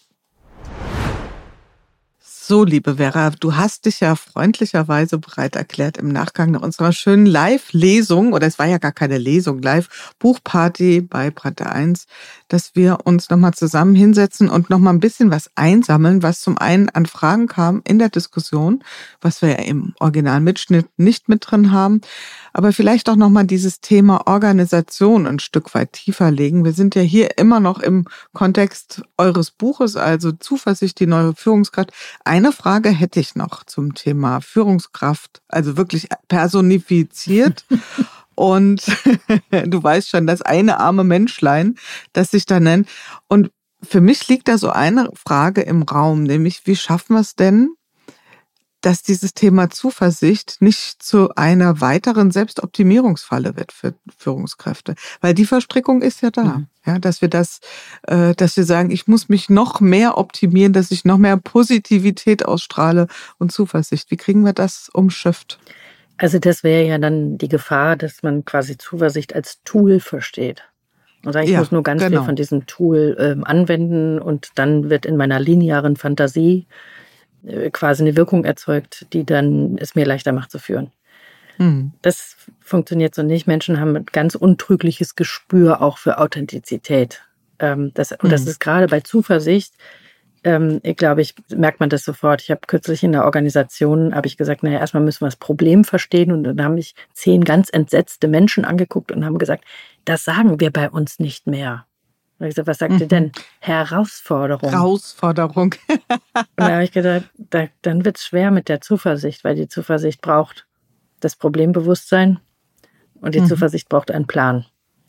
So, liebe Vera, du hast dich ja freundlicherweise bereit erklärt im Nachgang nach unserer schönen Live-Lesung, oder es war ja gar keine Lesung, Live-Buchparty bei Brand eins, dass wir uns nochmal zusammen hinsetzen und nochmal ein bisschen was einsammeln, was zum einen an Fragen kam in der Diskussion, was wir ja im Originalmitschnitt nicht mit drin haben, aber vielleicht auch nochmal dieses Thema Organisation ein Stück weit tiefer legen. Wir sind ja hier immer noch im Kontext eures Buches, also Zuversicht, die neue Führungskraft, eine Frage hätte ich noch zum Thema Führungskraft, also wirklich personifiziert. Und du weißt schon, das eine arme Menschlein, das sich da nennt. Und für mich liegt da so eine Frage im Raum, nämlich wie schaffen wir es denn, dass dieses Thema Zuversicht nicht zu einer weiteren Selbstoptimierungsfalle wird für Führungskräfte. Weil die Verstrickung ist ja da, mhm. ja, dass wir das, äh, dass wir sagen, ich muss mich noch mehr optimieren, dass ich noch mehr Positivität ausstrahle und Zuversicht. Wie kriegen wir das umschifft? Also das wäre ja dann die Gefahr, dass man quasi Zuversicht als Tool versteht. Und sagt, ich ja, muss nur ganz genau. viel von diesem Tool ähm, anwenden und dann wird in meiner linearen Fantasie quasi eine Wirkung erzeugt, die dann es mir leichter macht zu führen. Mhm. Das funktioniert so nicht. Menschen haben ein ganz untrügliches Gespür auch für Authentizität. Ähm, das, und mhm. das ist gerade bei Zuversicht, ähm, ich glaube, ich merkt man das sofort. Ich habe kürzlich in der Organisation, habe ich gesagt, naja, erstmal müssen wir das Problem verstehen und dann haben mich zehn ganz entsetzte Menschen angeguckt und haben gesagt, das sagen wir bei uns nicht mehr. Und ich gesagt, was sagt mhm. ihr denn? Herausforderung. Herausforderung. Und da habe ich gedacht, da, dann wird es schwer mit der Zuversicht, weil die Zuversicht braucht das Problembewusstsein und die mhm. Zuversicht braucht einen Plan.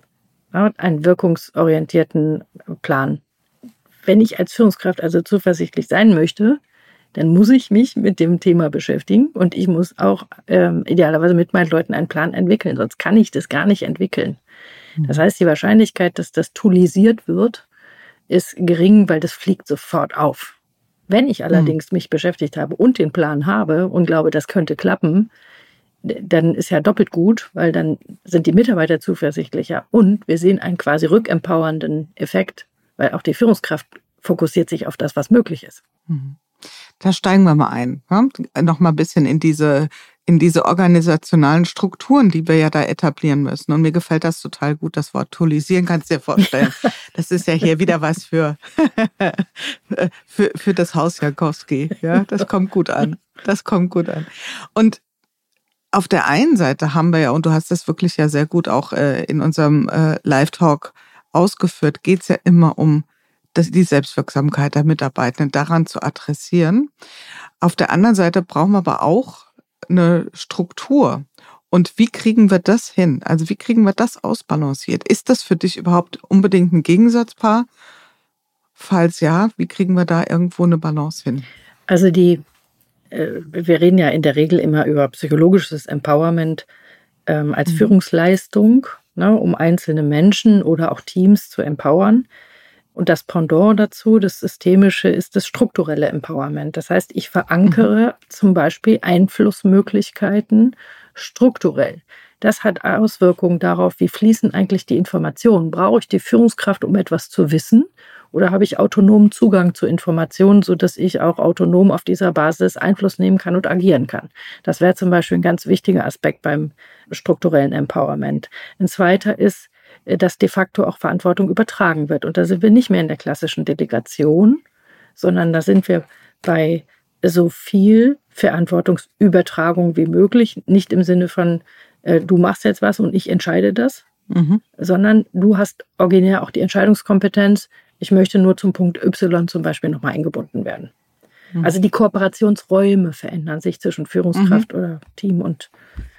Einen wirkungsorientierten Plan. Wenn ich als Führungskraft also zuversichtlich sein möchte, dann muss ich mich mit dem Thema beschäftigen und ich muss auch ähm, idealerweise mit meinen Leuten einen Plan entwickeln, sonst kann ich das gar nicht entwickeln. Das heißt, die Wahrscheinlichkeit, dass das toolisiert wird, ist gering, weil das fliegt sofort auf. Wenn ich allerdings mich beschäftigt habe und den Plan habe und glaube, das könnte klappen, dann ist ja doppelt gut, weil dann sind die Mitarbeiter zuversichtlicher und wir sehen einen quasi rückempowernden Effekt, weil auch die Führungskraft fokussiert sich auf das, was möglich ist. Da steigen wir mal ein, ja? Noch mal ein bisschen in diese in diese organisationalen Strukturen, die wir ja da etablieren müssen. Und mir gefällt das total gut, das Wort toolisieren, kannst du dir vorstellen. Das ist ja hier wieder was für, für, für das Haus Jankowski. Ja, das kommt gut an. Das kommt gut an. Und auf der einen Seite haben wir ja, und du hast das wirklich ja sehr gut auch äh, in unserem äh, Live-Talk ausgeführt, geht es ja immer um das, die Selbstwirksamkeit der Mitarbeitenden, daran zu adressieren. Auf der anderen Seite brauchen wir aber auch eine Struktur. Und wie kriegen wir das hin? Also wie kriegen wir das ausbalanciert? Ist das für dich überhaupt unbedingt ein Gegensatzpaar? Falls ja, wie kriegen wir da irgendwo eine Balance hin? Also die, äh, wir reden ja in der Regel immer über psychologisches Empowerment ähm, als mhm. Führungsleistung, ne, um einzelne Menschen oder auch Teams zu empowern. Und das Pendant dazu, das Systemische, ist das strukturelle Empowerment. Das heißt, ich verankere mhm. zum Beispiel Einflussmöglichkeiten strukturell. Das hat Auswirkungen darauf, wie fließen eigentlich die Informationen. Brauche ich die Führungskraft, um etwas zu wissen? Oder habe ich autonomen Zugang zu Informationen, sodass ich auch autonom auf dieser Basis Einfluss nehmen kann und agieren kann? Das wäre zum Beispiel ein ganz wichtiger Aspekt beim strukturellen Empowerment. Ein zweiter ist, dass de facto auch Verantwortung übertragen wird. Und da sind wir nicht mehr in der klassischen Delegation, sondern da sind wir bei so viel Verantwortungsübertragung wie möglich. Nicht im Sinne von, äh, du machst jetzt was und ich entscheide das, mhm. sondern du hast originär auch die Entscheidungskompetenz. Ich möchte nur zum Punkt Y zum Beispiel nochmal eingebunden werden. Mhm. Also die Kooperationsräume verändern sich zwischen Führungskraft mhm. oder Team und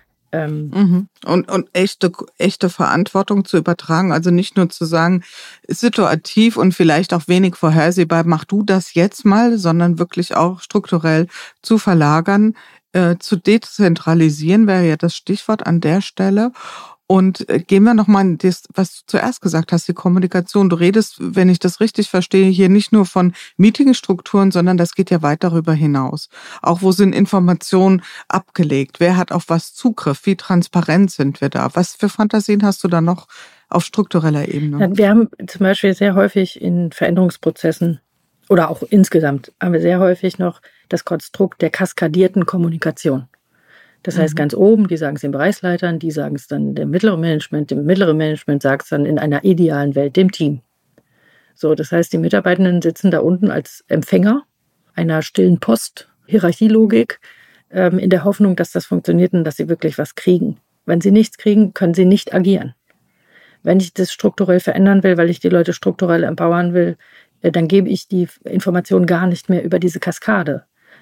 Ähm, mhm. Und, und echte, echte Verantwortung zu übertragen, also nicht nur zu sagen, situativ und vielleicht auch wenig vorhersehbar, mach du das jetzt mal, sondern wirklich auch strukturell zu verlagern, äh, zu dezentralisieren, wäre ja das Stichwort an der Stelle. Und gehen wir nochmal in das, was du zuerst gesagt hast, die Kommunikation. Du redest, wenn ich das richtig verstehe, hier nicht nur von Meetingstrukturen, sondern das geht ja weit darüber hinaus. Auch wo sind Informationen abgelegt? Wer hat auf was Zugriff? Wie transparent sind wir da? Was für Fantasien hast du da noch auf struktureller Ebene? Wir haben zum Beispiel sehr häufig in Veränderungsprozessen oder auch insgesamt haben wir sehr häufig noch das Konstrukt der kaskadierten Kommunikation. Das heißt, ganz oben, die sagen es den Bereichsleitern, die sagen es dann dem mittleren Management, dem mittleren Management sagt es dann in einer idealen Welt dem Team. So, das heißt, die Mitarbeitenden sitzen da unten als Empfänger einer stillen Post-Hierarchielogik ähm, in der Hoffnung, dass das funktioniert und dass sie wirklich was kriegen. Wenn sie nichts kriegen, können sie nicht agieren. Wenn ich das strukturell verändern will, weil ich die Leute strukturell empowern will, äh, dann gebe ich die Information gar nicht mehr über diese Kaskade,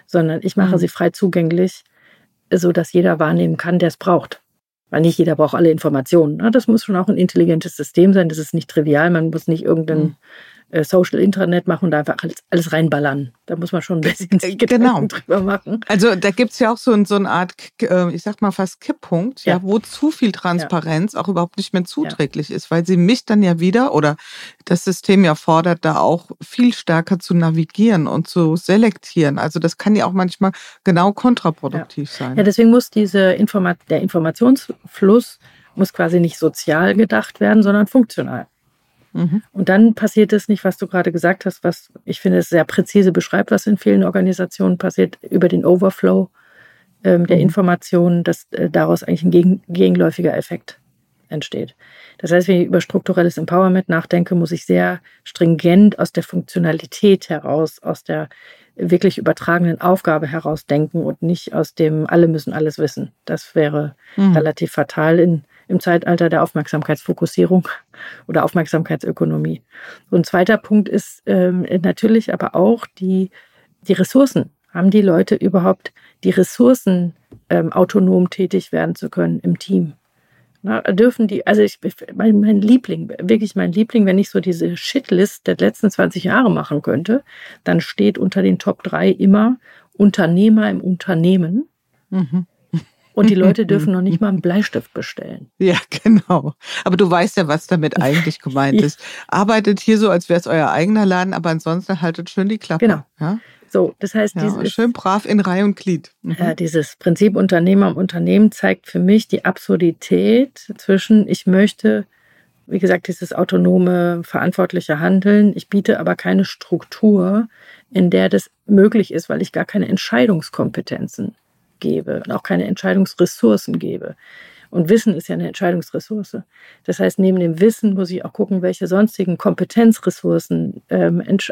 sondern ich mache mhm. sie frei zugänglich, so dass jeder wahrnehmen kann, der es braucht. Weil nicht jeder braucht alle Informationen. Das muss schon auch ein intelligentes System sein. Das ist nicht trivial. Man muss nicht irgendein mhm. Social Intranet machen und da einfach alles, alles reinballern. Da muss man schon ein bisschen sich Gedanken genau. drüber machen. Also da gibt es ja auch so, so eine Art, ich sag mal fast Kipppunkt, ja. Ja, wo zu viel Transparenz ja. auch überhaupt nicht mehr zuträglich ja. ist, weil sie mich dann ja wieder oder das System ja fordert, da auch viel stärker zu navigieren und zu selektieren. Also das kann ja auch manchmal genau kontraproduktiv ja. sein. Ja, deswegen muss diese Informa- der Informationsfluss muss quasi nicht sozial gedacht werden, sondern funktional. Mhm. Und dann passiert es nicht, was du gerade gesagt hast, was ich finde, es sehr präzise beschreibt, was in vielen Organisationen passiert, über den Overflow ähm, der mhm. Informationen, dass äh, daraus eigentlich ein gegen, gegenläufiger Effekt entsteht. Das heißt, wenn ich über strukturelles Empowerment nachdenke, muss ich sehr stringent aus der Funktionalität heraus, aus der wirklich übertragenen Aufgabe heraus denken und nicht aus dem, alle müssen alles wissen. Das wäre mhm. relativ fatal in im Zeitalter der Aufmerksamkeitsfokussierung oder Aufmerksamkeitsökonomie. So ein zweiter Punkt ist ähm, natürlich aber auch die, die Ressourcen. Haben die Leute überhaupt die Ressourcen, ähm, autonom tätig werden zu können im Team? Na, dürfen die, also ich, mein, mein Liebling, wirklich mein Liebling, wenn ich so diese Shitlist der letzten zwanzig Jahre machen könnte, dann steht unter den Top drei immer Unternehmer im Unternehmen. Mhm. Und die Leute dürfen noch nicht mal einen Bleistift bestellen. Ja, genau. Aber du weißt ja, was damit eigentlich gemeint ist. Arbeitet hier so, als wäre es euer eigener Laden, aber ansonsten haltet schön die Klappe. Genau. Ja? So, das heißt, ja, dieses, schön brav in Reihe und Glied. Mhm. Äh, dieses Prinzip Unternehmer im Unternehmen zeigt für mich die Absurdität zwischen, ich möchte, wie gesagt, dieses autonome, verantwortliche Handeln. Ich biete aber keine Struktur, in der das möglich ist, weil ich gar keine Entscheidungskompetenzen gebe und auch keine Entscheidungsressourcen gebe. Und Wissen ist ja eine Entscheidungsressource. Das heißt, neben dem Wissen muss ich auch gucken, welche sonstigen Kompetenzressourcen, ähm, Entsch-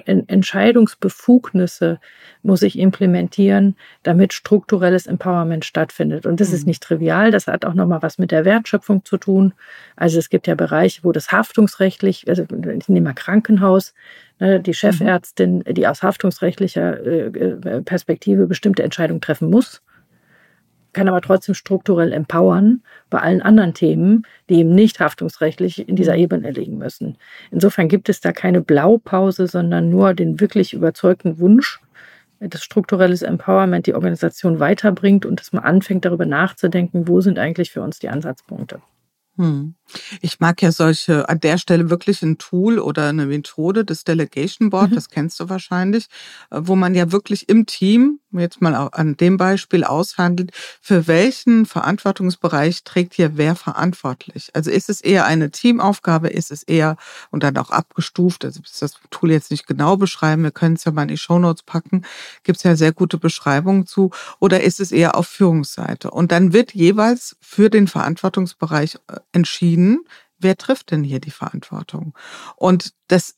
Entscheidungsbefugnisse muss ich implementieren, damit strukturelles Empowerment stattfindet. Und das mhm. ist nicht trivial. Das hat auch nochmal was mit der Wertschöpfung zu tun. Also es gibt ja Bereiche, wo das haftungsrechtlich, also ich nehme mal Krankenhaus, ne, die Chefärztin, die aus haftungsrechtlicher äh, Perspektive bestimmte Entscheidungen treffen muss, kann aber trotzdem strukturell empowern bei allen anderen Themen, die eben nicht haftungsrechtlich in dieser Ebene liegen müssen. Insofern gibt es da keine Blaupause, sondern nur den wirklich überzeugten Wunsch, dass strukturelles Empowerment die Organisation weiterbringt und dass man anfängt, darüber nachzudenken, wo sind eigentlich für uns die Ansatzpunkte. Hm. Ich mag ja solche, an der Stelle wirklich ein Tool oder eine Methode, das Delegation Board, mhm. das kennst du wahrscheinlich, wo man ja wirklich im Team, jetzt mal an dem Beispiel aushandelt, für welchen Verantwortungsbereich trägt hier wer verantwortlich. Also ist es eher eine Teamaufgabe, ist es eher, und dann auch abgestuft, also ich das Tool jetzt nicht genau beschreiben, wir können es ja mal in die Shownotes packen, gibt es ja sehr gute Beschreibungen zu, oder ist es eher auf Führungsseite? Und dann wird jeweils für den Verantwortungsbereich entschieden, wer trifft denn hier die Verantwortung? Und das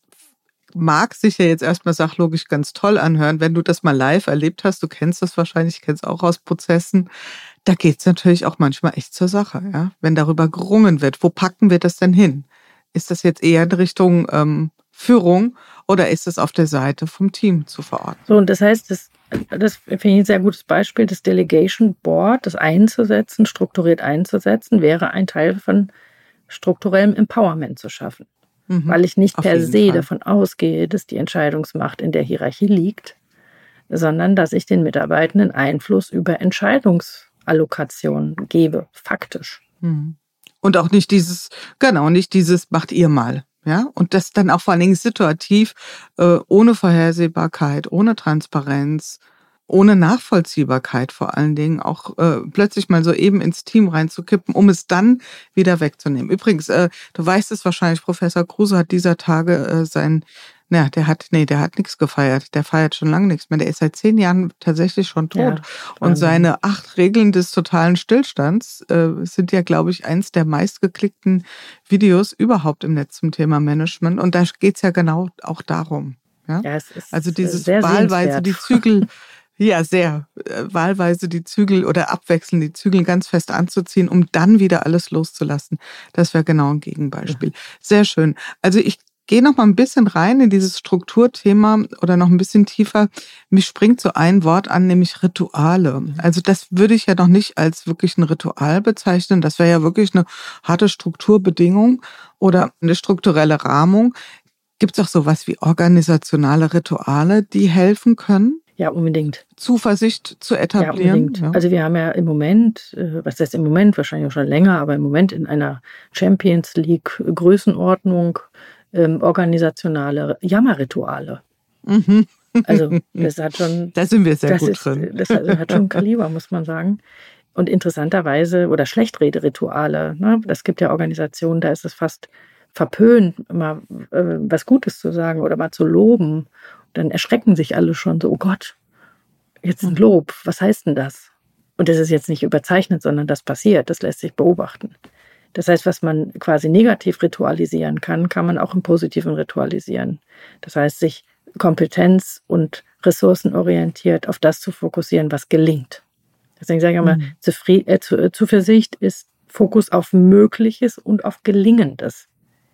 mag sich ja jetzt erstmal sachlogisch ganz toll anhören, wenn du das mal live erlebt hast, du kennst das wahrscheinlich, kennst auch aus Prozessen, da geht's natürlich auch manchmal echt zur Sache, ja, wenn darüber gerungen wird, wo packen wir das denn hin? Ist das jetzt eher in Richtung ähm, Führung oder ist es auf der Seite vom Team zu verorten? So, und das heißt, das, das finde ich ein sehr gutes Beispiel, das Delegation Board, das einzusetzen, strukturiert einzusetzen, wäre ein Teil von strukturellem Empowerment zu schaffen. Mhm, weil ich nicht per se Fall. davon ausgehe, dass die Entscheidungsmacht in der Hierarchie liegt, sondern dass ich den Mitarbeitenden Einfluss über Entscheidungsallokation gebe, faktisch. Mhm. Und auch nicht dieses, genau, nicht dieses macht ihr mal. Ja, und das dann auch vor allen Dingen situativ, äh, ohne Vorhersehbarkeit, ohne Transparenz, ohne Nachvollziehbarkeit vor allen Dingen auch äh, plötzlich mal so eben ins Team reinzukippen, um es dann wieder wegzunehmen. Übrigens, äh, du weißt es wahrscheinlich, Professor Kruse hat dieser Tage äh, sein, na, der hat, nee, der hat nichts gefeiert, der feiert schon lange nichts mehr, der ist seit zehn Jahren tatsächlich schon tot. Ja, und seine acht Regeln des totalen Stillstands äh, sind ja, glaube ich, eins der meistgeklickten Videos überhaupt im Netz zum Thema Management. Und da geht's ja genau auch darum. Ja, ja es ist also dieses wahlweise die Zügel, ja, sehr, äh, wahlweise die Zügel oder abwechselnd die Zügel ganz fest anzuziehen, um dann wieder alles loszulassen. Das wäre genau ein Gegenbeispiel. Sehr schön. Also ich gehe noch mal ein bisschen rein in dieses Strukturthema oder noch ein bisschen tiefer. Mich springt so ein Wort an, nämlich Rituale. Also das würde ich ja noch nicht als wirklich ein Ritual bezeichnen. Das wäre ja wirklich eine harte Strukturbedingung oder eine strukturelle Rahmung. Gibt es auch sowas wie organisationale Rituale, die helfen können? Ja, unbedingt. Zuversicht zu etablieren? Ja, unbedingt. Ja. Also wir haben ja im Moment, was heißt im Moment, wahrscheinlich auch schon länger, aber im Moment in einer Champions League Größenordnung ähm, organisationale Jammerrituale. Mhm. Also das hat schon... Da sind wir sehr das gut ist, drin. Das hat schon ein Kaliber, muss man sagen. Und interessanterweise, oder Schlechtrederituale, ne? Das gibt ja Organisationen, da ist es fast verpönt, mal äh, was Gutes zu sagen oder mal zu loben. Dann erschrecken sich alle schon so, oh Gott, jetzt ein Lob, was heißt denn das? Und das ist jetzt nicht überzeichnet, sondern das passiert, das lässt sich beobachten. Das heißt, was man quasi negativ ritualisieren kann, kann man auch im Positiven ritualisieren. Das heißt, sich kompetenz- und ressourcenorientiert auf das zu fokussieren, was gelingt. Deswegen sage ich immer, mhm. Zufried- äh, Zuversicht ist Fokus auf Mögliches und auf Gelingendes.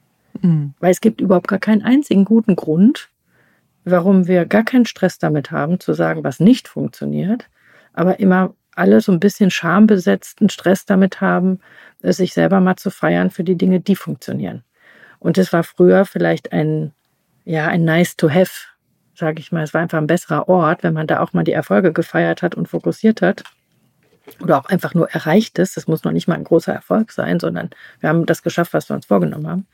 Mhm. Weil es gibt überhaupt gar keinen einzigen guten Grund, warum wir gar keinen Stress damit haben, zu sagen, was nicht funktioniert, aber immer alle so ein bisschen schambesetzten Stress damit haben, sich selber mal zu feiern für die Dinge, die funktionieren. Und das war früher vielleicht ein, ja, ein nice to have, sage ich mal. Es war einfach ein besserer Ort, wenn man da auch mal die Erfolge gefeiert hat und fokussiert hat. Oder auch einfach nur erreicht ist. Das muss noch nicht mal ein großer Erfolg sein, sondern wir haben das geschafft, was wir uns vorgenommen haben.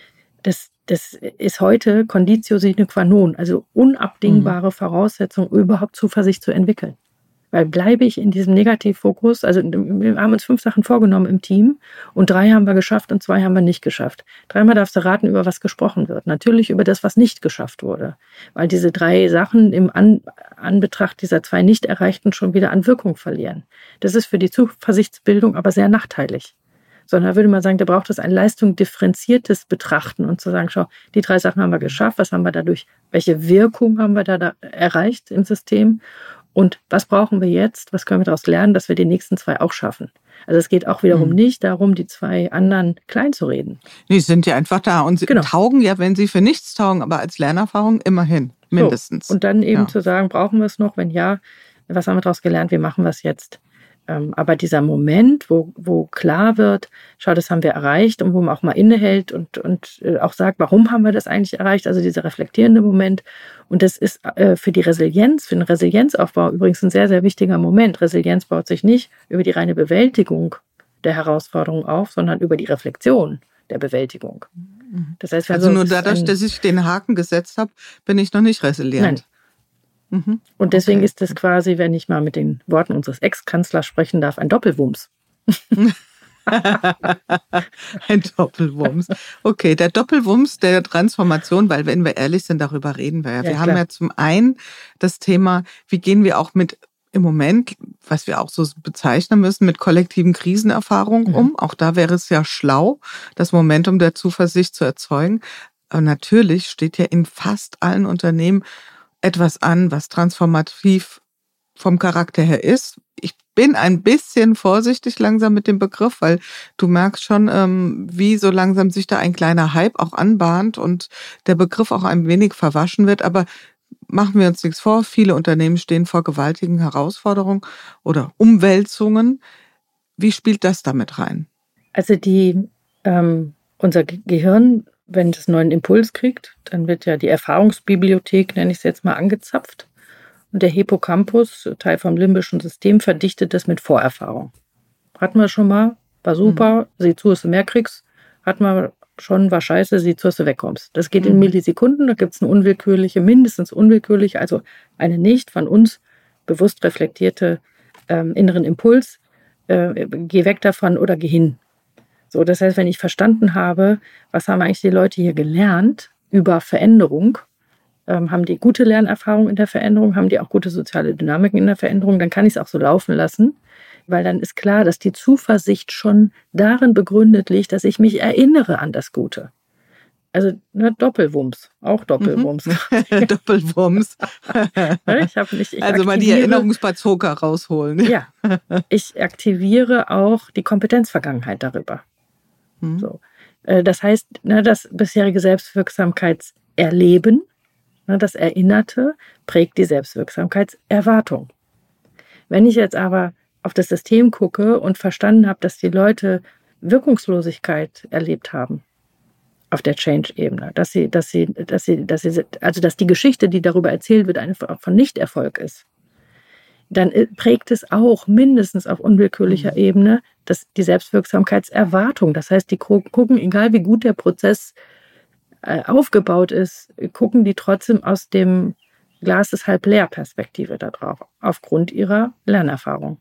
Das, das ist heute Conditio sine qua non, also unabdingbare mhm. Voraussetzung, überhaupt Zuversicht zu entwickeln. Weil bleibe ich in diesem Negativfokus, also wir haben uns fünf Sachen vorgenommen im Team und drei haben wir geschafft und zwei haben wir nicht geschafft. Dreimal darfst du raten, über was gesprochen wird. Natürlich über das, was nicht geschafft wurde. Weil diese drei Sachen im An- Anbetracht dieser zwei nicht erreichten schon wieder an Wirkung verlieren. Das ist für die Zuversichtsbildung aber sehr nachteilig. Sondern würde man sagen, da braucht es ein leistungsdifferenziertes Betrachten und zu sagen, schau, die drei Sachen haben wir geschafft, was haben wir dadurch, welche Wirkung haben wir da, da erreicht im System und was brauchen wir jetzt, was können wir daraus lernen, dass wir die nächsten zwei auch schaffen. Also es geht auch wiederum mhm. nicht darum, die zwei anderen klein zu reden. Nee, sie sind ja einfach da und sie genau. taugen ja, wenn sie für nichts taugen, aber als Lernerfahrung immerhin, mindestens. So. Und dann eben ja. zu sagen, brauchen wir es noch, wenn ja, was haben wir daraus gelernt, wie machen wir es jetzt? Aber dieser Moment, wo, wo klar wird, schau, das haben wir erreicht und wo man auch mal innehält und, und auch sagt, warum haben wir das eigentlich erreicht, also dieser reflektierende Moment. Und das ist für die Resilienz, für den Resilienzaufbau übrigens ein sehr, sehr wichtiger Moment. Resilienz baut sich nicht über die reine Bewältigung der Herausforderung auf, sondern über die Reflexion der Bewältigung. Das heißt, also nur dadurch, dass ich den Haken gesetzt habe, bin ich noch nicht resilient. Nein. Mhm. Und deswegen okay. ist das quasi, wenn ich mal mit den Worten unseres Ex-Kanzlers sprechen darf, ein Doppelwumms. Ein Doppelwumms. Okay, der Doppelwumms der Transformation, weil wenn wir ehrlich sind, darüber reden wir ja. Wir ja, haben ja zum einen das Thema, wie gehen wir auch mit im Moment, was wir auch so bezeichnen müssen, mit kollektiven Krisenerfahrungen mhm. um. Auch da wäre es ja schlau, das Momentum der Zuversicht zu erzeugen. Aber natürlich steht ja in fast allen Unternehmen etwas an, was transformativ vom Charakter her ist. Ich bin ein bisschen vorsichtig langsam mit dem Begriff, weil du merkst schon, wie so langsam sich da ein kleiner Hype auch anbahnt und der Begriff auch ein wenig verwaschen wird. Aber machen wir uns nichts vor, viele Unternehmen stehen vor gewaltigen Herausforderungen oder Umwälzungen. Wie spielt das damit rein? Also die ähm, unser Gehirn, wenn es einen neuen Impuls kriegt, dann wird ja die Erfahrungsbibliothek, nenne ich es jetzt mal, angezapft. Und der Hippocampus, Teil vom limbischen System, verdichtet das mit Vorerfahrung. Hatten wir schon mal, war super, mhm. sieh zu, dass du mehr kriegst. Hatten wir schon, war scheiße, sieh zu, dass du wegkommst. Das geht mhm. in Millisekunden, da gibt es eine unwillkürliche, mindestens unwillkürliche, also eine nicht von uns bewusst reflektierte ähm, inneren Impuls. Äh, geh weg davon oder geh hin. So, das heißt, wenn ich verstanden habe, was haben eigentlich die Leute hier gelernt über Veränderung, ähm, haben die gute Lernerfahrung in der Veränderung, haben die auch gute soziale Dynamiken in der Veränderung, dann kann ich es auch so laufen lassen, weil dann ist klar, dass die Zuversicht schon darin begründet liegt, dass ich mich erinnere an das Gute. Also ne, Doppelwumms, auch Doppelwumms. Mhm. Doppelwumms. ich hab nicht, ich also mal die Erinnerungsbazooka rausholen. Ja, ich aktiviere auch die Kompetenzvergangenheit darüber. So. Das heißt, das bisherige Selbstwirksamkeitserleben, das Erinnerte, prägt die Selbstwirksamkeitserwartung. Wenn ich jetzt aber auf das System gucke und verstanden habe, dass die Leute Wirkungslosigkeit erlebt haben auf der Change-Ebene, dass sie, dass sie, dass sie, dass sie, also dass die Geschichte, die darüber erzählt wird, einfach von Nichterfolg ist, dann prägt es auch mindestens auf unwillkürlicher mhm. Ebene das, die Selbstwirksamkeitserwartung. Das heißt, die gucken, egal wie gut der Prozess äh, aufgebaut ist, gucken die trotzdem aus dem Glas ist halb leer Perspektive da drauf, aufgrund ihrer Lernerfahrung.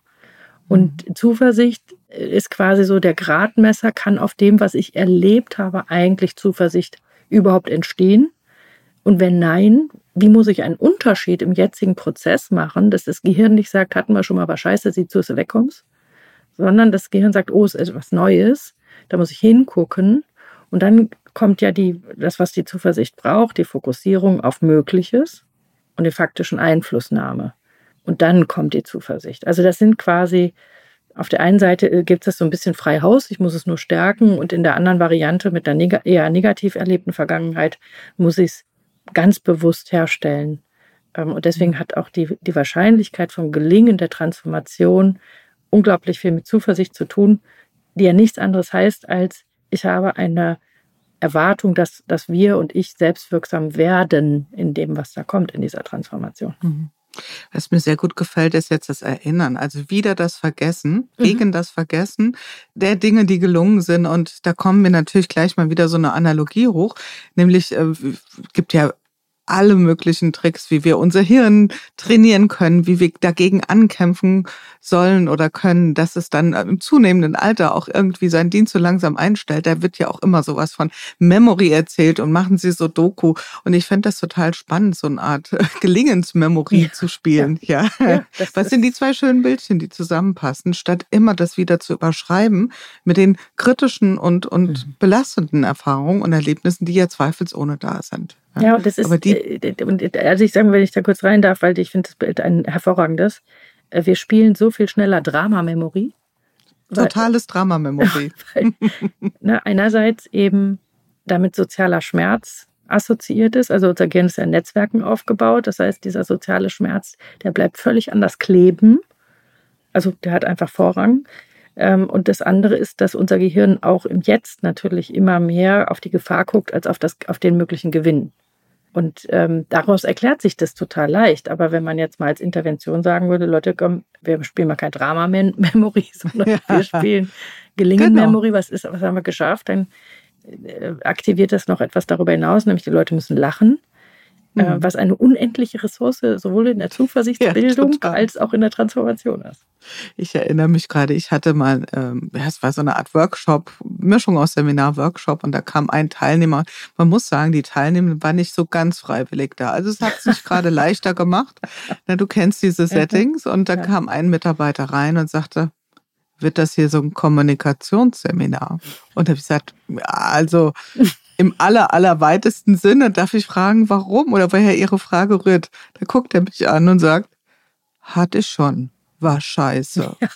Und mhm. Zuversicht ist quasi so, der Gradmesser kann auf dem, was ich erlebt habe, eigentlich Zuversicht überhaupt entstehen. Und wenn nein, wie muss ich einen Unterschied im jetzigen Prozess machen, dass das Gehirn nicht sagt, hatten wir schon mal, war scheiße, sieh zu, dass du wegkommst, sondern das Gehirn sagt, oh, es ist etwas Neues, da muss ich hingucken. Und dann kommt ja die, das, was die Zuversicht braucht, die Fokussierung auf Mögliches und die faktischen Einflussnahme. Und dann kommt die Zuversicht. Also das sind quasi, auf der einen Seite gibt es so ein bisschen frei Haus, ich muss es nur stärken, und in der anderen Variante mit einer neg- eher negativ erlebten Vergangenheit muss ich es ganz bewusst herstellen. Und deswegen hat auch die, die Wahrscheinlichkeit vom Gelingen der Transformation unglaublich viel mit Zuversicht zu tun, die ja nichts anderes heißt, als ich habe eine Erwartung, dass, dass wir und ich selbstwirksam werden in dem, was da kommt in dieser Transformation. Mhm. Was mir sehr gut gefällt, ist jetzt das Erinnern. Also wieder das Vergessen, mhm. gegen das Vergessen der Dinge, die gelungen sind. Und da kommen wir natürlich gleich mal wieder so eine Analogie hoch. Nämlich, äh, gibt ja alle möglichen Tricks, wie wir unser Hirn trainieren können, wie wir dagegen ankämpfen sollen oder können, dass es dann im zunehmenden Alter auch irgendwie seinen Dienst so langsam einstellt. Da wird ja auch immer sowas von Memory erzählt und machen sie so Doku. Und ich fände das total spannend, so eine Art Gelingensmemory ja. zu spielen. Ja. ja. ja Was sind die zwei schönen Bildchen, die zusammenpassen, statt immer das wieder zu überschreiben mit den kritischen und, und mhm. belastenden Erfahrungen und Erlebnissen, die ja zweifelsohne da sind. Ja, ja, und das ist, aber die, also ich sage, wenn ich da kurz rein darf, weil ich finde das Bild ein hervorragendes. Wir spielen so viel schneller Drama-Memory. Totales Drama-Memory. Weil, ne, einerseits eben damit sozialer Schmerz assoziiert ist, also unser Gehirn ist ja in Netzwerken aufgebaut, das heißt, dieser soziale Schmerz, der bleibt völlig anders kleben, also der hat einfach Vorrang. Und das andere ist, dass unser Gehirn auch im Jetzt natürlich immer mehr auf die Gefahr guckt, als auf, das, auf den möglichen Gewinn. Und ähm, daraus erklärt sich das total leicht. Aber wenn man jetzt mal als Intervention sagen würde, Leute, komm, wir spielen mal kein Drama-Memory, sondern ja. wir spielen Gelingen-Memory, genau. was ist, was haben wir geschafft, dann äh, aktiviert das noch etwas darüber hinaus, nämlich die Leute müssen lachen. Mhm. Äh, was eine unendliche Ressource sowohl in der Zuversichtsbildung ja, als auch in der Transformation ist. Ich erinnere mich gerade, ich hatte mal, ähm, es war so eine Art Workshop, Mischung aus Seminar, Workshop, und da kam ein Teilnehmer. Man muss sagen, die Teilnehmer war nicht so ganz freiwillig da. Also es hat es nicht gerade leichter gemacht. Na, du kennst diese Settings, und da ja. kam ein Mitarbeiter rein und sagte, wird das hier so ein Kommunikationsseminar? Und da habe ich gesagt, ja, also im aller, aller weitesten Sinne. Darf ich fragen, warum oder woher Ihre Frage rührt? Da guckt er mich an und sagt, hatte ich schon. War scheiße. Ja.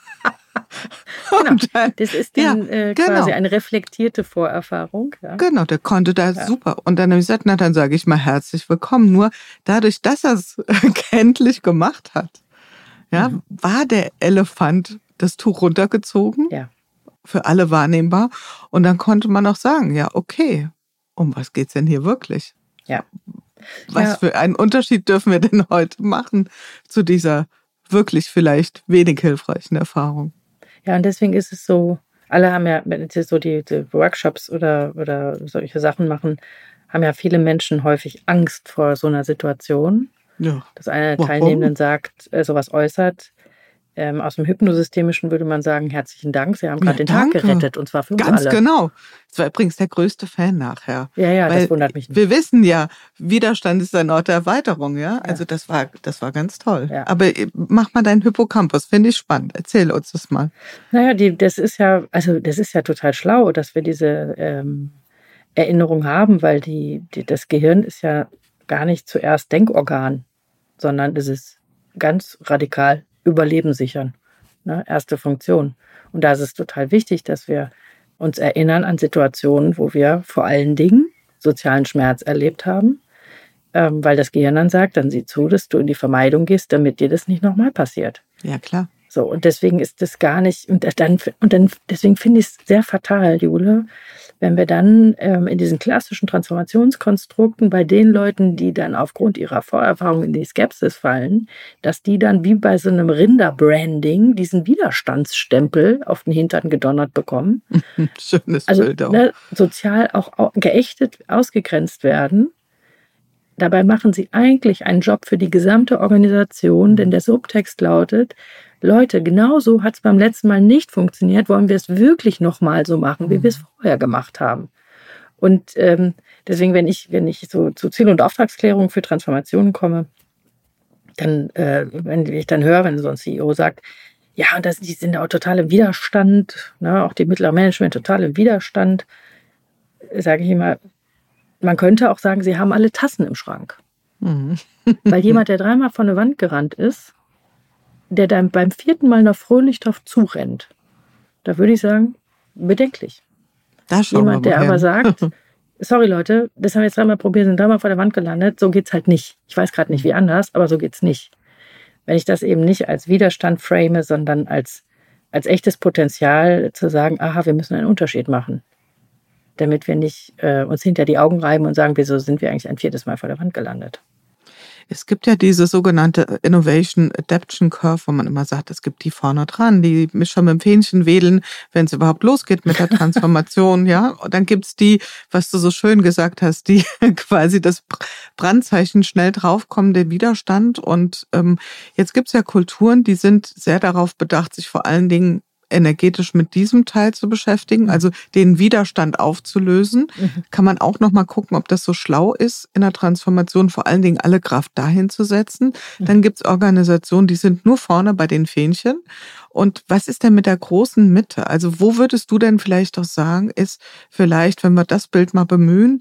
Genau. Dann, das ist dann ja, äh, quasi genau. eine reflektierte Vorerfahrung. Ja. Genau, der konnte da ja. super. Und dann habe ich gesagt, na, dann sage ich mal herzlich willkommen. Nur dadurch, dass er es kenntlich gemacht hat, ja, mhm. war der Elefant das Tuch runtergezogen. Ja. Für alle wahrnehmbar. Und dann konnte man auch sagen, ja, okay, um was geht's denn hier wirklich? Ja. Was ja. für einen Unterschied dürfen wir denn heute machen zu dieser wirklich vielleicht wenig hilfreichen Erfahrung? Ja, und deswegen ist es so, alle haben ja, wenn sie so die, die Workshops oder, oder solche Sachen machen, haben ja viele Menschen häufig Angst vor so einer Situation. Ja. Dass einer der Teilnehmenden sagt, äh, sowas äußert. Ähm, aus dem Hypnosystemischen würde man sagen, herzlichen Dank, Sie haben gerade ja, den Tag gerettet, und zwar für uns Ganz alle. Ganz genau. Das war übrigens der größte Fan nachher. Ja, ja, Weil das wundert mich nicht. Wir wissen ja, Widerstand ist ein Ort der Erweiterung, ja. ja. Also das war, das war ganz toll. Ja. Aber mach mal deinen Hippocampus, finde ich spannend. Erzähl uns das mal. Naja, die, das ist ja, also das ist ja total schlau, dass wir diese ähm, Erinnerung haben, weil die, die, das Gehirn ist ja gar nicht zuerst Denkorgan, sondern es ist ganz radikal Überleben sichern. Ne, erste Funktion. Und da ist es total wichtig, dass wir uns erinnern an Situationen, wo wir vor allen Dingen sozialen Schmerz erlebt haben, ähm, weil das Gehirn dann sagt, dann sieh zu, dass du in die Vermeidung gehst, damit dir das nicht nochmal passiert. Ja, klar. So, und deswegen ist das gar nicht, und dann, und dann deswegen finde ich es sehr fatal, Jule, wenn wir dann ähm, in diesen klassischen Transformationskonstrukten bei den Leuten, die dann aufgrund ihrer Vorerfahrung in die Skepsis fallen, dass die dann wie bei so einem Rinderbranding diesen Widerstandsstempel auf den Hintern gedonnert bekommen. Schönes also, Bild auch. Ne, sozial auch geächtet, ausgegrenzt werden. Dabei machen sie eigentlich einen Job für die gesamte Organisation, denn der Subtext lautet, Leute, genau so hat es beim letzten Mal nicht funktioniert, wollen wir es wirklich nochmal so machen, wie wir es vorher gemacht haben. Und ähm, deswegen, wenn ich, wenn ich so zu Ziel- und Auftragsklärung für Transformationen komme, dann, äh, wenn ich dann höre, wenn so ein C E O sagt, ja, und das, die sind auch total im Widerstand, ne, auch die mittlere Management total im Widerstand, sage ich immer, man könnte auch sagen, sie haben alle Tassen im Schrank. Mhm. Weil jemand, der dreimal vor eine Wand gerannt ist, der dann beim vierten Mal noch fröhlich drauf zurennt, da würde ich sagen, bedenklich. Da schauen Jemand, wir der mal aber hin. sagt, sorry Leute, das haben wir jetzt dreimal probiert, sind dreimal vor der Wand gelandet, so geht's halt nicht. Ich weiß gerade nicht, wie anders, aber so geht's nicht. Wenn ich das eben nicht als Widerstand frame, sondern als, als echtes Potenzial zu sagen, aha, wir müssen einen Unterschied machen. Damit wir nicht äh, uns hinter die Augen reiben und sagen, wieso sind wir eigentlich ein viertes Mal vor der Wand gelandet. Es gibt ja diese sogenannte Innovation Adaption Curve, wo man immer sagt, es gibt die vorne dran, die schon mit dem Fähnchen wedeln, wenn es überhaupt losgeht mit der Transformation, ja. Und dann gibt's die, was du so schön gesagt hast, die quasi das Brandzeichen schnell draufkommen, der Widerstand. Und ähm, jetzt gibt's ja Kulturen, die sind sehr darauf bedacht, sich vor allen Dingen energetisch mit diesem Teil zu beschäftigen, also den Widerstand aufzulösen. Mhm. Kann man auch noch mal gucken, ob das so schlau ist, in der Transformation vor allen Dingen alle Kraft dahin zu setzen. Mhm. Dann gibt's Organisationen, die sind nur vorne bei den Fähnchen. Und was ist denn mit der großen Mitte? Also wo würdest du denn vielleicht doch sagen, ist vielleicht, wenn wir das Bild mal bemühen,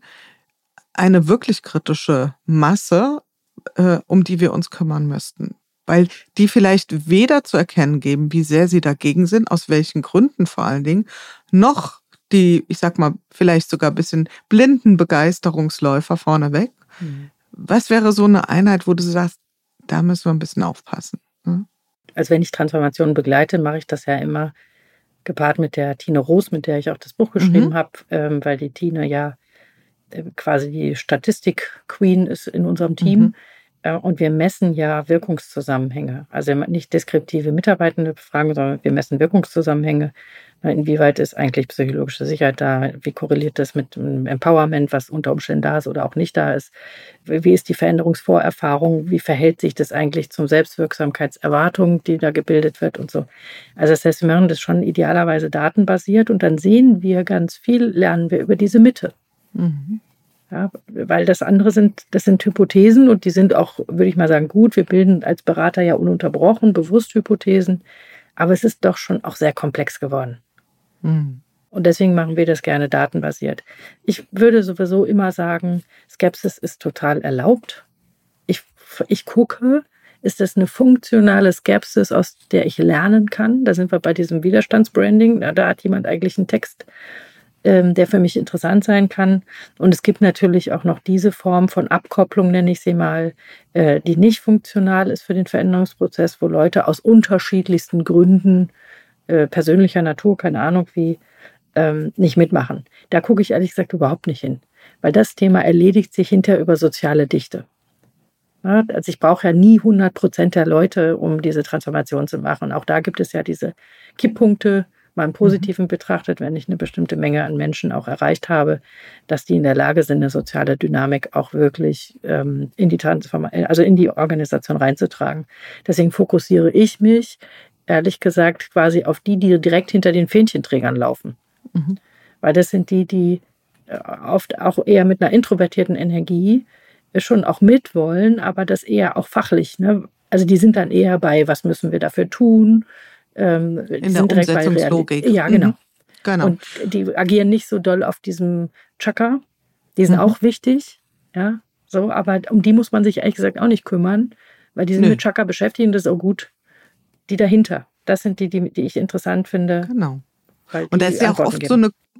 eine wirklich kritische Masse, äh, um die wir uns kümmern müssten? Weil die vielleicht weder zu erkennen geben, wie sehr sie dagegen sind, aus welchen Gründen vor allen Dingen, noch die, ich sag mal, vielleicht sogar ein bisschen blinden Begeisterungsläufer vorneweg. Mhm. Was wäre so eine Einheit, wo du sagst, da müssen wir ein bisschen aufpassen? Hm? Also wenn ich Transformationen begleite, mache ich das ja immer gepaart mit der Tine Roos, mit der ich auch das Buch geschrieben mhm. habe, ähm, weil die Tine ja äh, quasi die Statistik-Queen ist in unserem Team. Mhm. Und wir messen ja Wirkungszusammenhänge. Also nicht deskriptive Mitarbeitende befragen, sondern wir messen Wirkungszusammenhänge. Inwieweit ist eigentlich psychologische Sicherheit da? Wie korreliert das mit dem Empowerment, was unter Umständen da ist oder auch nicht da ist? Wie ist die Veränderungsvorerfahrung? Wie verhält sich das eigentlich zum Selbstwirksamkeitserwartung, die da gebildet wird und so? Also das heißt, wir machen das schon idealerweise datenbasiert und dann sehen wir ganz viel, lernen wir über diese Mitte. Mhm. Ja, weil das andere sind, das sind Hypothesen und die sind auch, würde ich mal sagen, gut. Wir bilden als Berater ja ununterbrochen, bewusst Hypothesen, aber es ist doch schon auch sehr komplex geworden. Mhm. Und deswegen machen wir das gerne datenbasiert. Ich würde sowieso immer sagen, Skepsis ist total erlaubt. Ich, ich gucke, ist das eine funktionale Skepsis, aus der ich lernen kann? Da sind wir bei diesem Widerstandsbranding. Da, da hat jemand eigentlich einen Text, der für mich interessant sein kann. Und es gibt natürlich auch noch diese Form von Abkopplung, nenne ich sie mal, die nicht funktional ist für den Veränderungsprozess, wo Leute aus unterschiedlichsten Gründen persönlicher Natur, keine Ahnung wie, nicht mitmachen. Da gucke ich ehrlich gesagt überhaupt nicht hin, weil das Thema erledigt sich hinterher über soziale Dichte. Also ich brauche ja nie hundert Prozent der Leute, um diese Transformation zu machen. Auch da gibt es ja diese Kipppunkte, mal im Positiven mhm. betrachtet, wenn ich eine bestimmte Menge an Menschen auch erreicht habe, dass die in der Lage sind, eine soziale Dynamik auch wirklich ähm, in die Transformation, also in die Organisation reinzutragen. Deswegen fokussiere ich mich, ehrlich gesagt, quasi auf die, die direkt hinter den Fähnchenträgern laufen. Mhm. Weil das sind die, die oft auch eher mit einer introvertierten Energie schon auch mitwollen, aber das eher auch fachlich. Ne? Also die sind dann eher bei, was müssen wir dafür tun? Ähm, in der Umsetzungslogik. Ja, genau. Mhm. genau. Und die agieren nicht so doll auf diesem Chakra. Die sind mhm. auch wichtig, ja, so, aber um die muss man sich ehrlich gesagt auch nicht kümmern, weil die sind Nö. mit Chakra beschäftigt und das ist auch gut. Die dahinter, das sind die, die, die ich interessant finde. Genau. Und da ist ja auch oft geben. so eine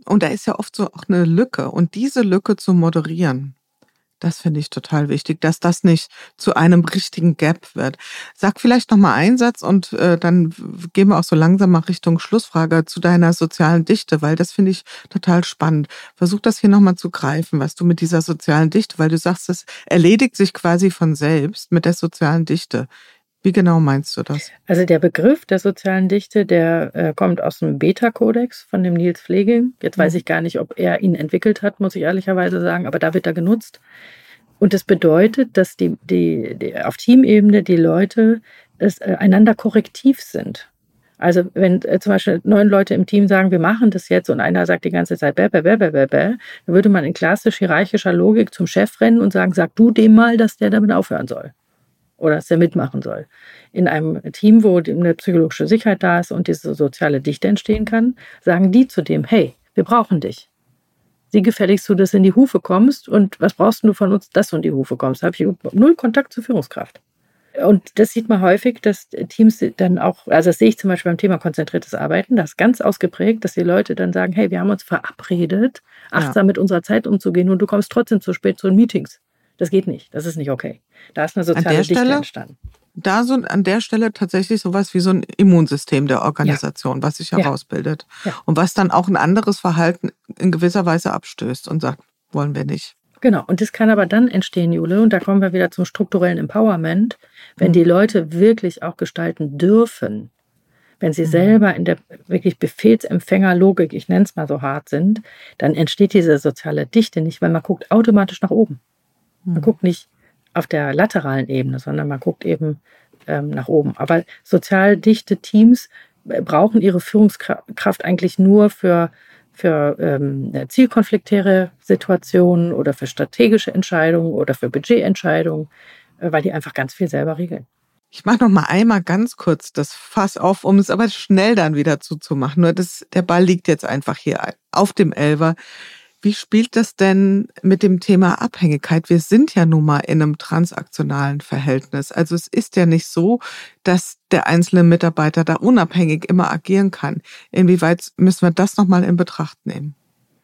Und da ist ja oft so auch eine Lücke. Und diese Lücke zu moderieren, das finde ich total wichtig, dass das nicht zu einem richtigen Gap wird. Sag vielleicht noch mal einen Satz und äh, dann gehen wir auch so langsam mal Richtung Schlussfrage zu deiner sozialen Dichte, weil das finde ich total spannend. Versuch das hier noch mal zu greifen, was du mit dieser sozialen Dichte, weil du sagst, das erledigt sich quasi von selbst mit der sozialen Dichte. Wie genau meinst du das? Also der Begriff der sozialen Dichte, der äh, kommt aus dem Beta-Kodex von dem Nils Fleging. Jetzt weiß ich gar nicht, ob er ihn entwickelt hat, muss ich ehrlicherweise sagen, aber da wird er genutzt. Und das bedeutet, dass die, die, die auf Teamebene die Leute es, äh, einander korrektiv sind. Also wenn äh, zum Beispiel neun Leute im Team sagen, wir machen das jetzt und einer sagt die ganze Zeit bäh, bäh, bäh, bäh, bäh, bäh, dann würde man in klassisch hierarchischer Logik zum Chef rennen und sagen, sag du dem mal, dass der damit aufhören soll. Oder dass der mitmachen soll. In einem Team, wo eine psychologische Sicherheit da ist und diese soziale Dichte entstehen kann, sagen die zu dem, hey, wir brauchen dich. Sieh gefälligst du, dass du in die Hufe kommst und was brauchst du von uns, dass du in die Hufe kommst? Da habe ich null Kontakt zur Führungskraft. Und das sieht man häufig, dass Teams dann auch, also das sehe ich zum Beispiel beim Thema konzentriertes Arbeiten, das ist ganz ausgeprägt, dass die Leute dann sagen, hey, wir haben uns verabredet, achtsam ja. mit unserer Zeit umzugehen und du kommst trotzdem zu spät zu den Meetings. Das geht nicht. Das ist nicht okay. Da ist eine soziale Dichte Stelle, entstanden. Da so an der Stelle tatsächlich sowas wie so ein Immunsystem der Organisation, ja. was sich herausbildet. Ja. Ja. Und was dann auch ein anderes Verhalten in gewisser Weise abstößt und sagt, wollen wir nicht. Genau. Und das kann aber dann entstehen, Jule, und da kommen wir wieder zum strukturellen Empowerment, wenn mhm. die Leute wirklich auch gestalten dürfen, wenn sie mhm. selber in der wirklich Befehlsempfängerlogik, ich nenne es mal so hart, sind, dann entsteht diese soziale Dichte nicht, weil man guckt automatisch nach oben. Man guckt nicht auf der lateralen Ebene, sondern man guckt eben ähm, nach oben. Aber sozial dichte Teams brauchen ihre Führungskraft eigentlich nur für, für ähm, zielkonfliktäre Situationen oder für strategische Entscheidungen oder für Budgetentscheidungen, äh, weil die einfach ganz viel selber regeln. Ich mache noch mal einmal ganz kurz das Fass auf, um es aber schnell dann wieder zuzumachen. Nur das, der Ball liegt jetzt einfach hier auf dem Elfer. Wie spielt das denn mit dem Thema Abhängigkeit? Wir sind ja nun mal in einem transaktionalen Verhältnis. Also es ist ja nicht so, dass der einzelne Mitarbeiter da unabhängig immer agieren kann. Inwieweit müssen wir das nochmal in Betracht nehmen?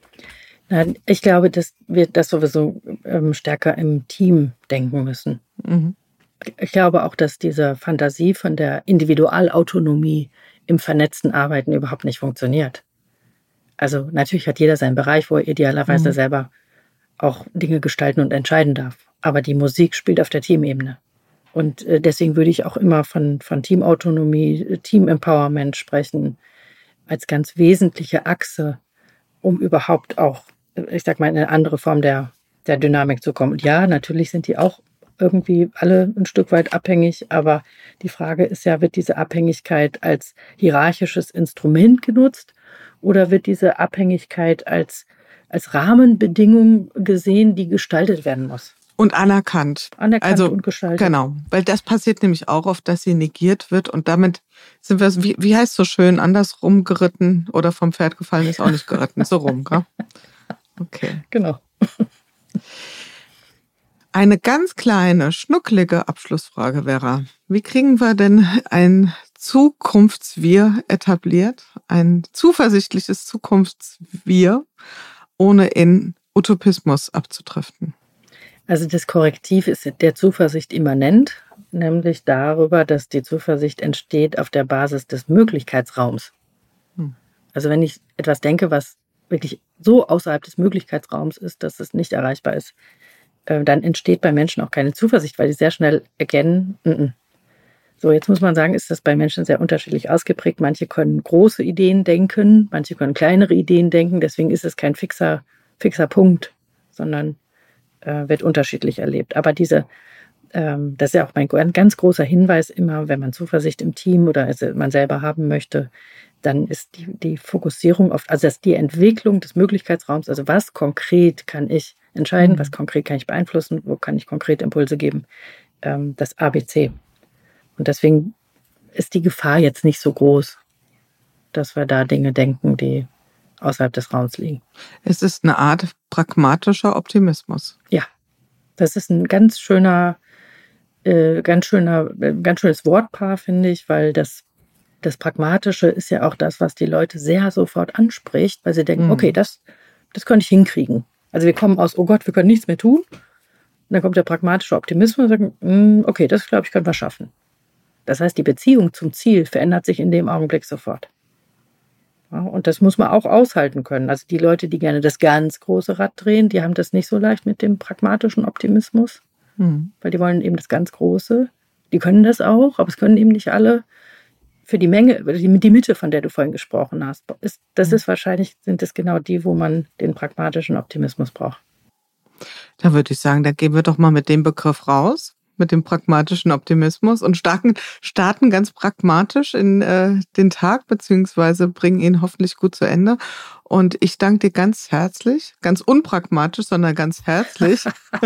Ich glaube, dass wir das sowieso stärker im Team denken müssen. Mhm. Ich glaube auch, dass diese Fantasie von der Individualautonomie im vernetzten Arbeiten überhaupt nicht funktioniert. Also natürlich hat jeder seinen Bereich, wo er idealerweise mhm. selber auch Dinge gestalten und entscheiden darf. Aber die Musik spielt auf der Teamebene. Und deswegen würde ich auch immer von, von Teamautonomie, Team-Empowerment sprechen, als ganz wesentliche Achse, um überhaupt auch, ich sag mal, in eine andere Form der, der Dynamik zu kommen. Und ja, natürlich sind die auch irgendwie alle ein Stück weit abhängig, aber die Frage ist ja, wird diese Abhängigkeit als hierarchisches Instrument genutzt? Oder wird diese Abhängigkeit als, als Rahmenbedingung gesehen, die gestaltet werden muss? Und anerkannt. Anerkannt also, und gestaltet. Genau, weil das passiert nämlich auch oft, dass sie negiert wird und damit sind wir, wie, wie heißt so schön, andersrum geritten oder vom Pferd gefallen ist auch nicht geritten, so rum, gell? Okay. Genau. Eine ganz kleine, schnucklige Abschlussfrage, Vera. Wie kriegen wir denn ein Zukunftswir etabliert, ein zuversichtliches Zukunftswir, ohne in Utopismus abzudriften? Also das Korrektiv ist der Zuversicht immanent, nämlich darüber, dass die Zuversicht entsteht auf der Basis des Möglichkeitsraums. Hm. Also wenn ich etwas denke, was wirklich so außerhalb des Möglichkeitsraums ist, dass es nicht erreichbar ist, dann entsteht bei Menschen auch keine Zuversicht, weil die sehr schnell erkennen, n-n. So, jetzt muss man sagen, ist das bei Menschen sehr unterschiedlich ausgeprägt. Manche können große Ideen denken, manche können kleinere Ideen denken. Deswegen ist es kein fixer, fixer Punkt, sondern äh, wird unterschiedlich erlebt. Aber diese, ähm, das ist ja auch mein ganz großer Hinweis immer, wenn man Zuversicht im Team oder also man selber haben möchte, dann ist die, die Fokussierung auf, also das ist die Entwicklung des Möglichkeitsraums, also was konkret kann ich entscheiden, was konkret kann ich beeinflussen, wo kann ich konkret Impulse geben, ähm, das A B C. Und deswegen ist die Gefahr jetzt nicht so groß, dass wir da Dinge denken, die außerhalb des Raums liegen. Es ist eine Art pragmatischer Optimismus. Ja, das ist ein ganz schöner, äh, ganz schöner, ganz schönes Wortpaar, finde ich, weil das Das Pragmatische ist ja auch das, was die Leute sehr sofort anspricht, weil sie denken, mhm. okay, das, das könnte ich hinkriegen. Also wir kommen aus, oh Gott, wir können nichts mehr tun. Und dann kommt der pragmatische Optimismus und sagen, okay, das glaube ich, können wir schaffen. Das heißt, die Beziehung zum Ziel verändert sich in dem Augenblick sofort. Ja, und das muss man auch aushalten können. Also die Leute, die gerne das ganz große Rad drehen, die haben das nicht so leicht mit dem pragmatischen Optimismus, mhm. weil die wollen eben das ganz Große. Die können das auch, aber es können eben nicht alle. Für die Menge, die Mitte, von der du vorhin gesprochen hast, ist, das ist wahrscheinlich, sind es genau die, wo man den pragmatischen Optimismus braucht. Da würde ich sagen, da gehen wir doch mal mit dem Begriff raus, mit dem pragmatischen Optimismus und starten, starten ganz pragmatisch in äh, den Tag, beziehungsweise bringen ihn hoffentlich gut zu Ende. Und ich danke dir ganz herzlich, ganz unpragmatisch, sondern ganz herzlich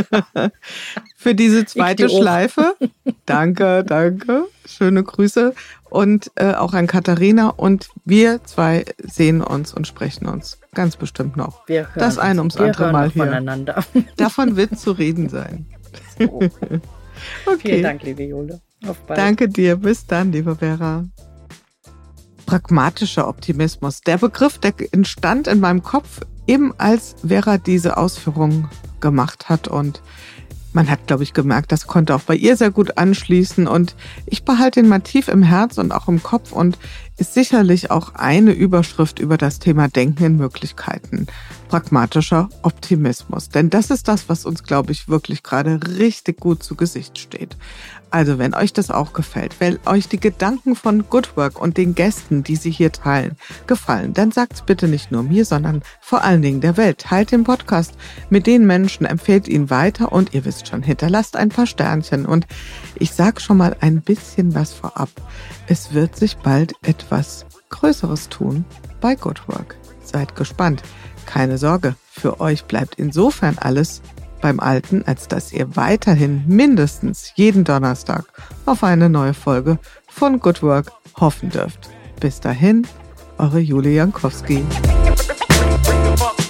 für diese zweite Schleife. Danke, danke. Schöne Grüße. Und äh, auch an Katharina. Und wir zwei sehen uns und sprechen uns ganz bestimmt noch. Wir hören das eine ums wir andere hören Mal hier. Voneinander. Davon wird zu reden sein. So. Okay. Vielen Dank, liebe Jule. Auf bald. Danke dir. Bis dann, liebe Vera. Pragmatischer Optimismus. Der Begriff, der entstand in meinem Kopf, eben als Vera diese Ausführungen gemacht hat. Und man hat, glaube ich, gemerkt, das konnte auch bei ihr sehr gut anschließen. Und ich behalte ihn mal tief im Herz und auch im Kopf und ist sicherlich auch eine Überschrift über das Thema Denken in Möglichkeiten. Pragmatischer Optimismus. Denn das ist das, was uns, glaube ich, wirklich gerade richtig gut zu Gesicht steht. Also, wenn euch das auch gefällt, wenn euch die Gedanken von Good Work und den Gästen, die sie hier teilen, gefallen, dann sagt's bitte nicht nur mir, sondern vor allen Dingen der Welt. Teilt den Podcast mit den Menschen, empfehlt ihn weiter und ihr wisst schon, hinterlasst ein paar Sternchen. Und ich sag schon mal ein bisschen was vorab. Es wird sich bald etwas Größeres tun bei Good Work. Seid gespannt. Keine Sorge, für euch bleibt insofern alles beim Alten, als dass ihr weiterhin mindestens jeden Donnerstag auf eine neue Folge von Good Work hoffen dürft. Bis dahin, eure Julie Jankowski.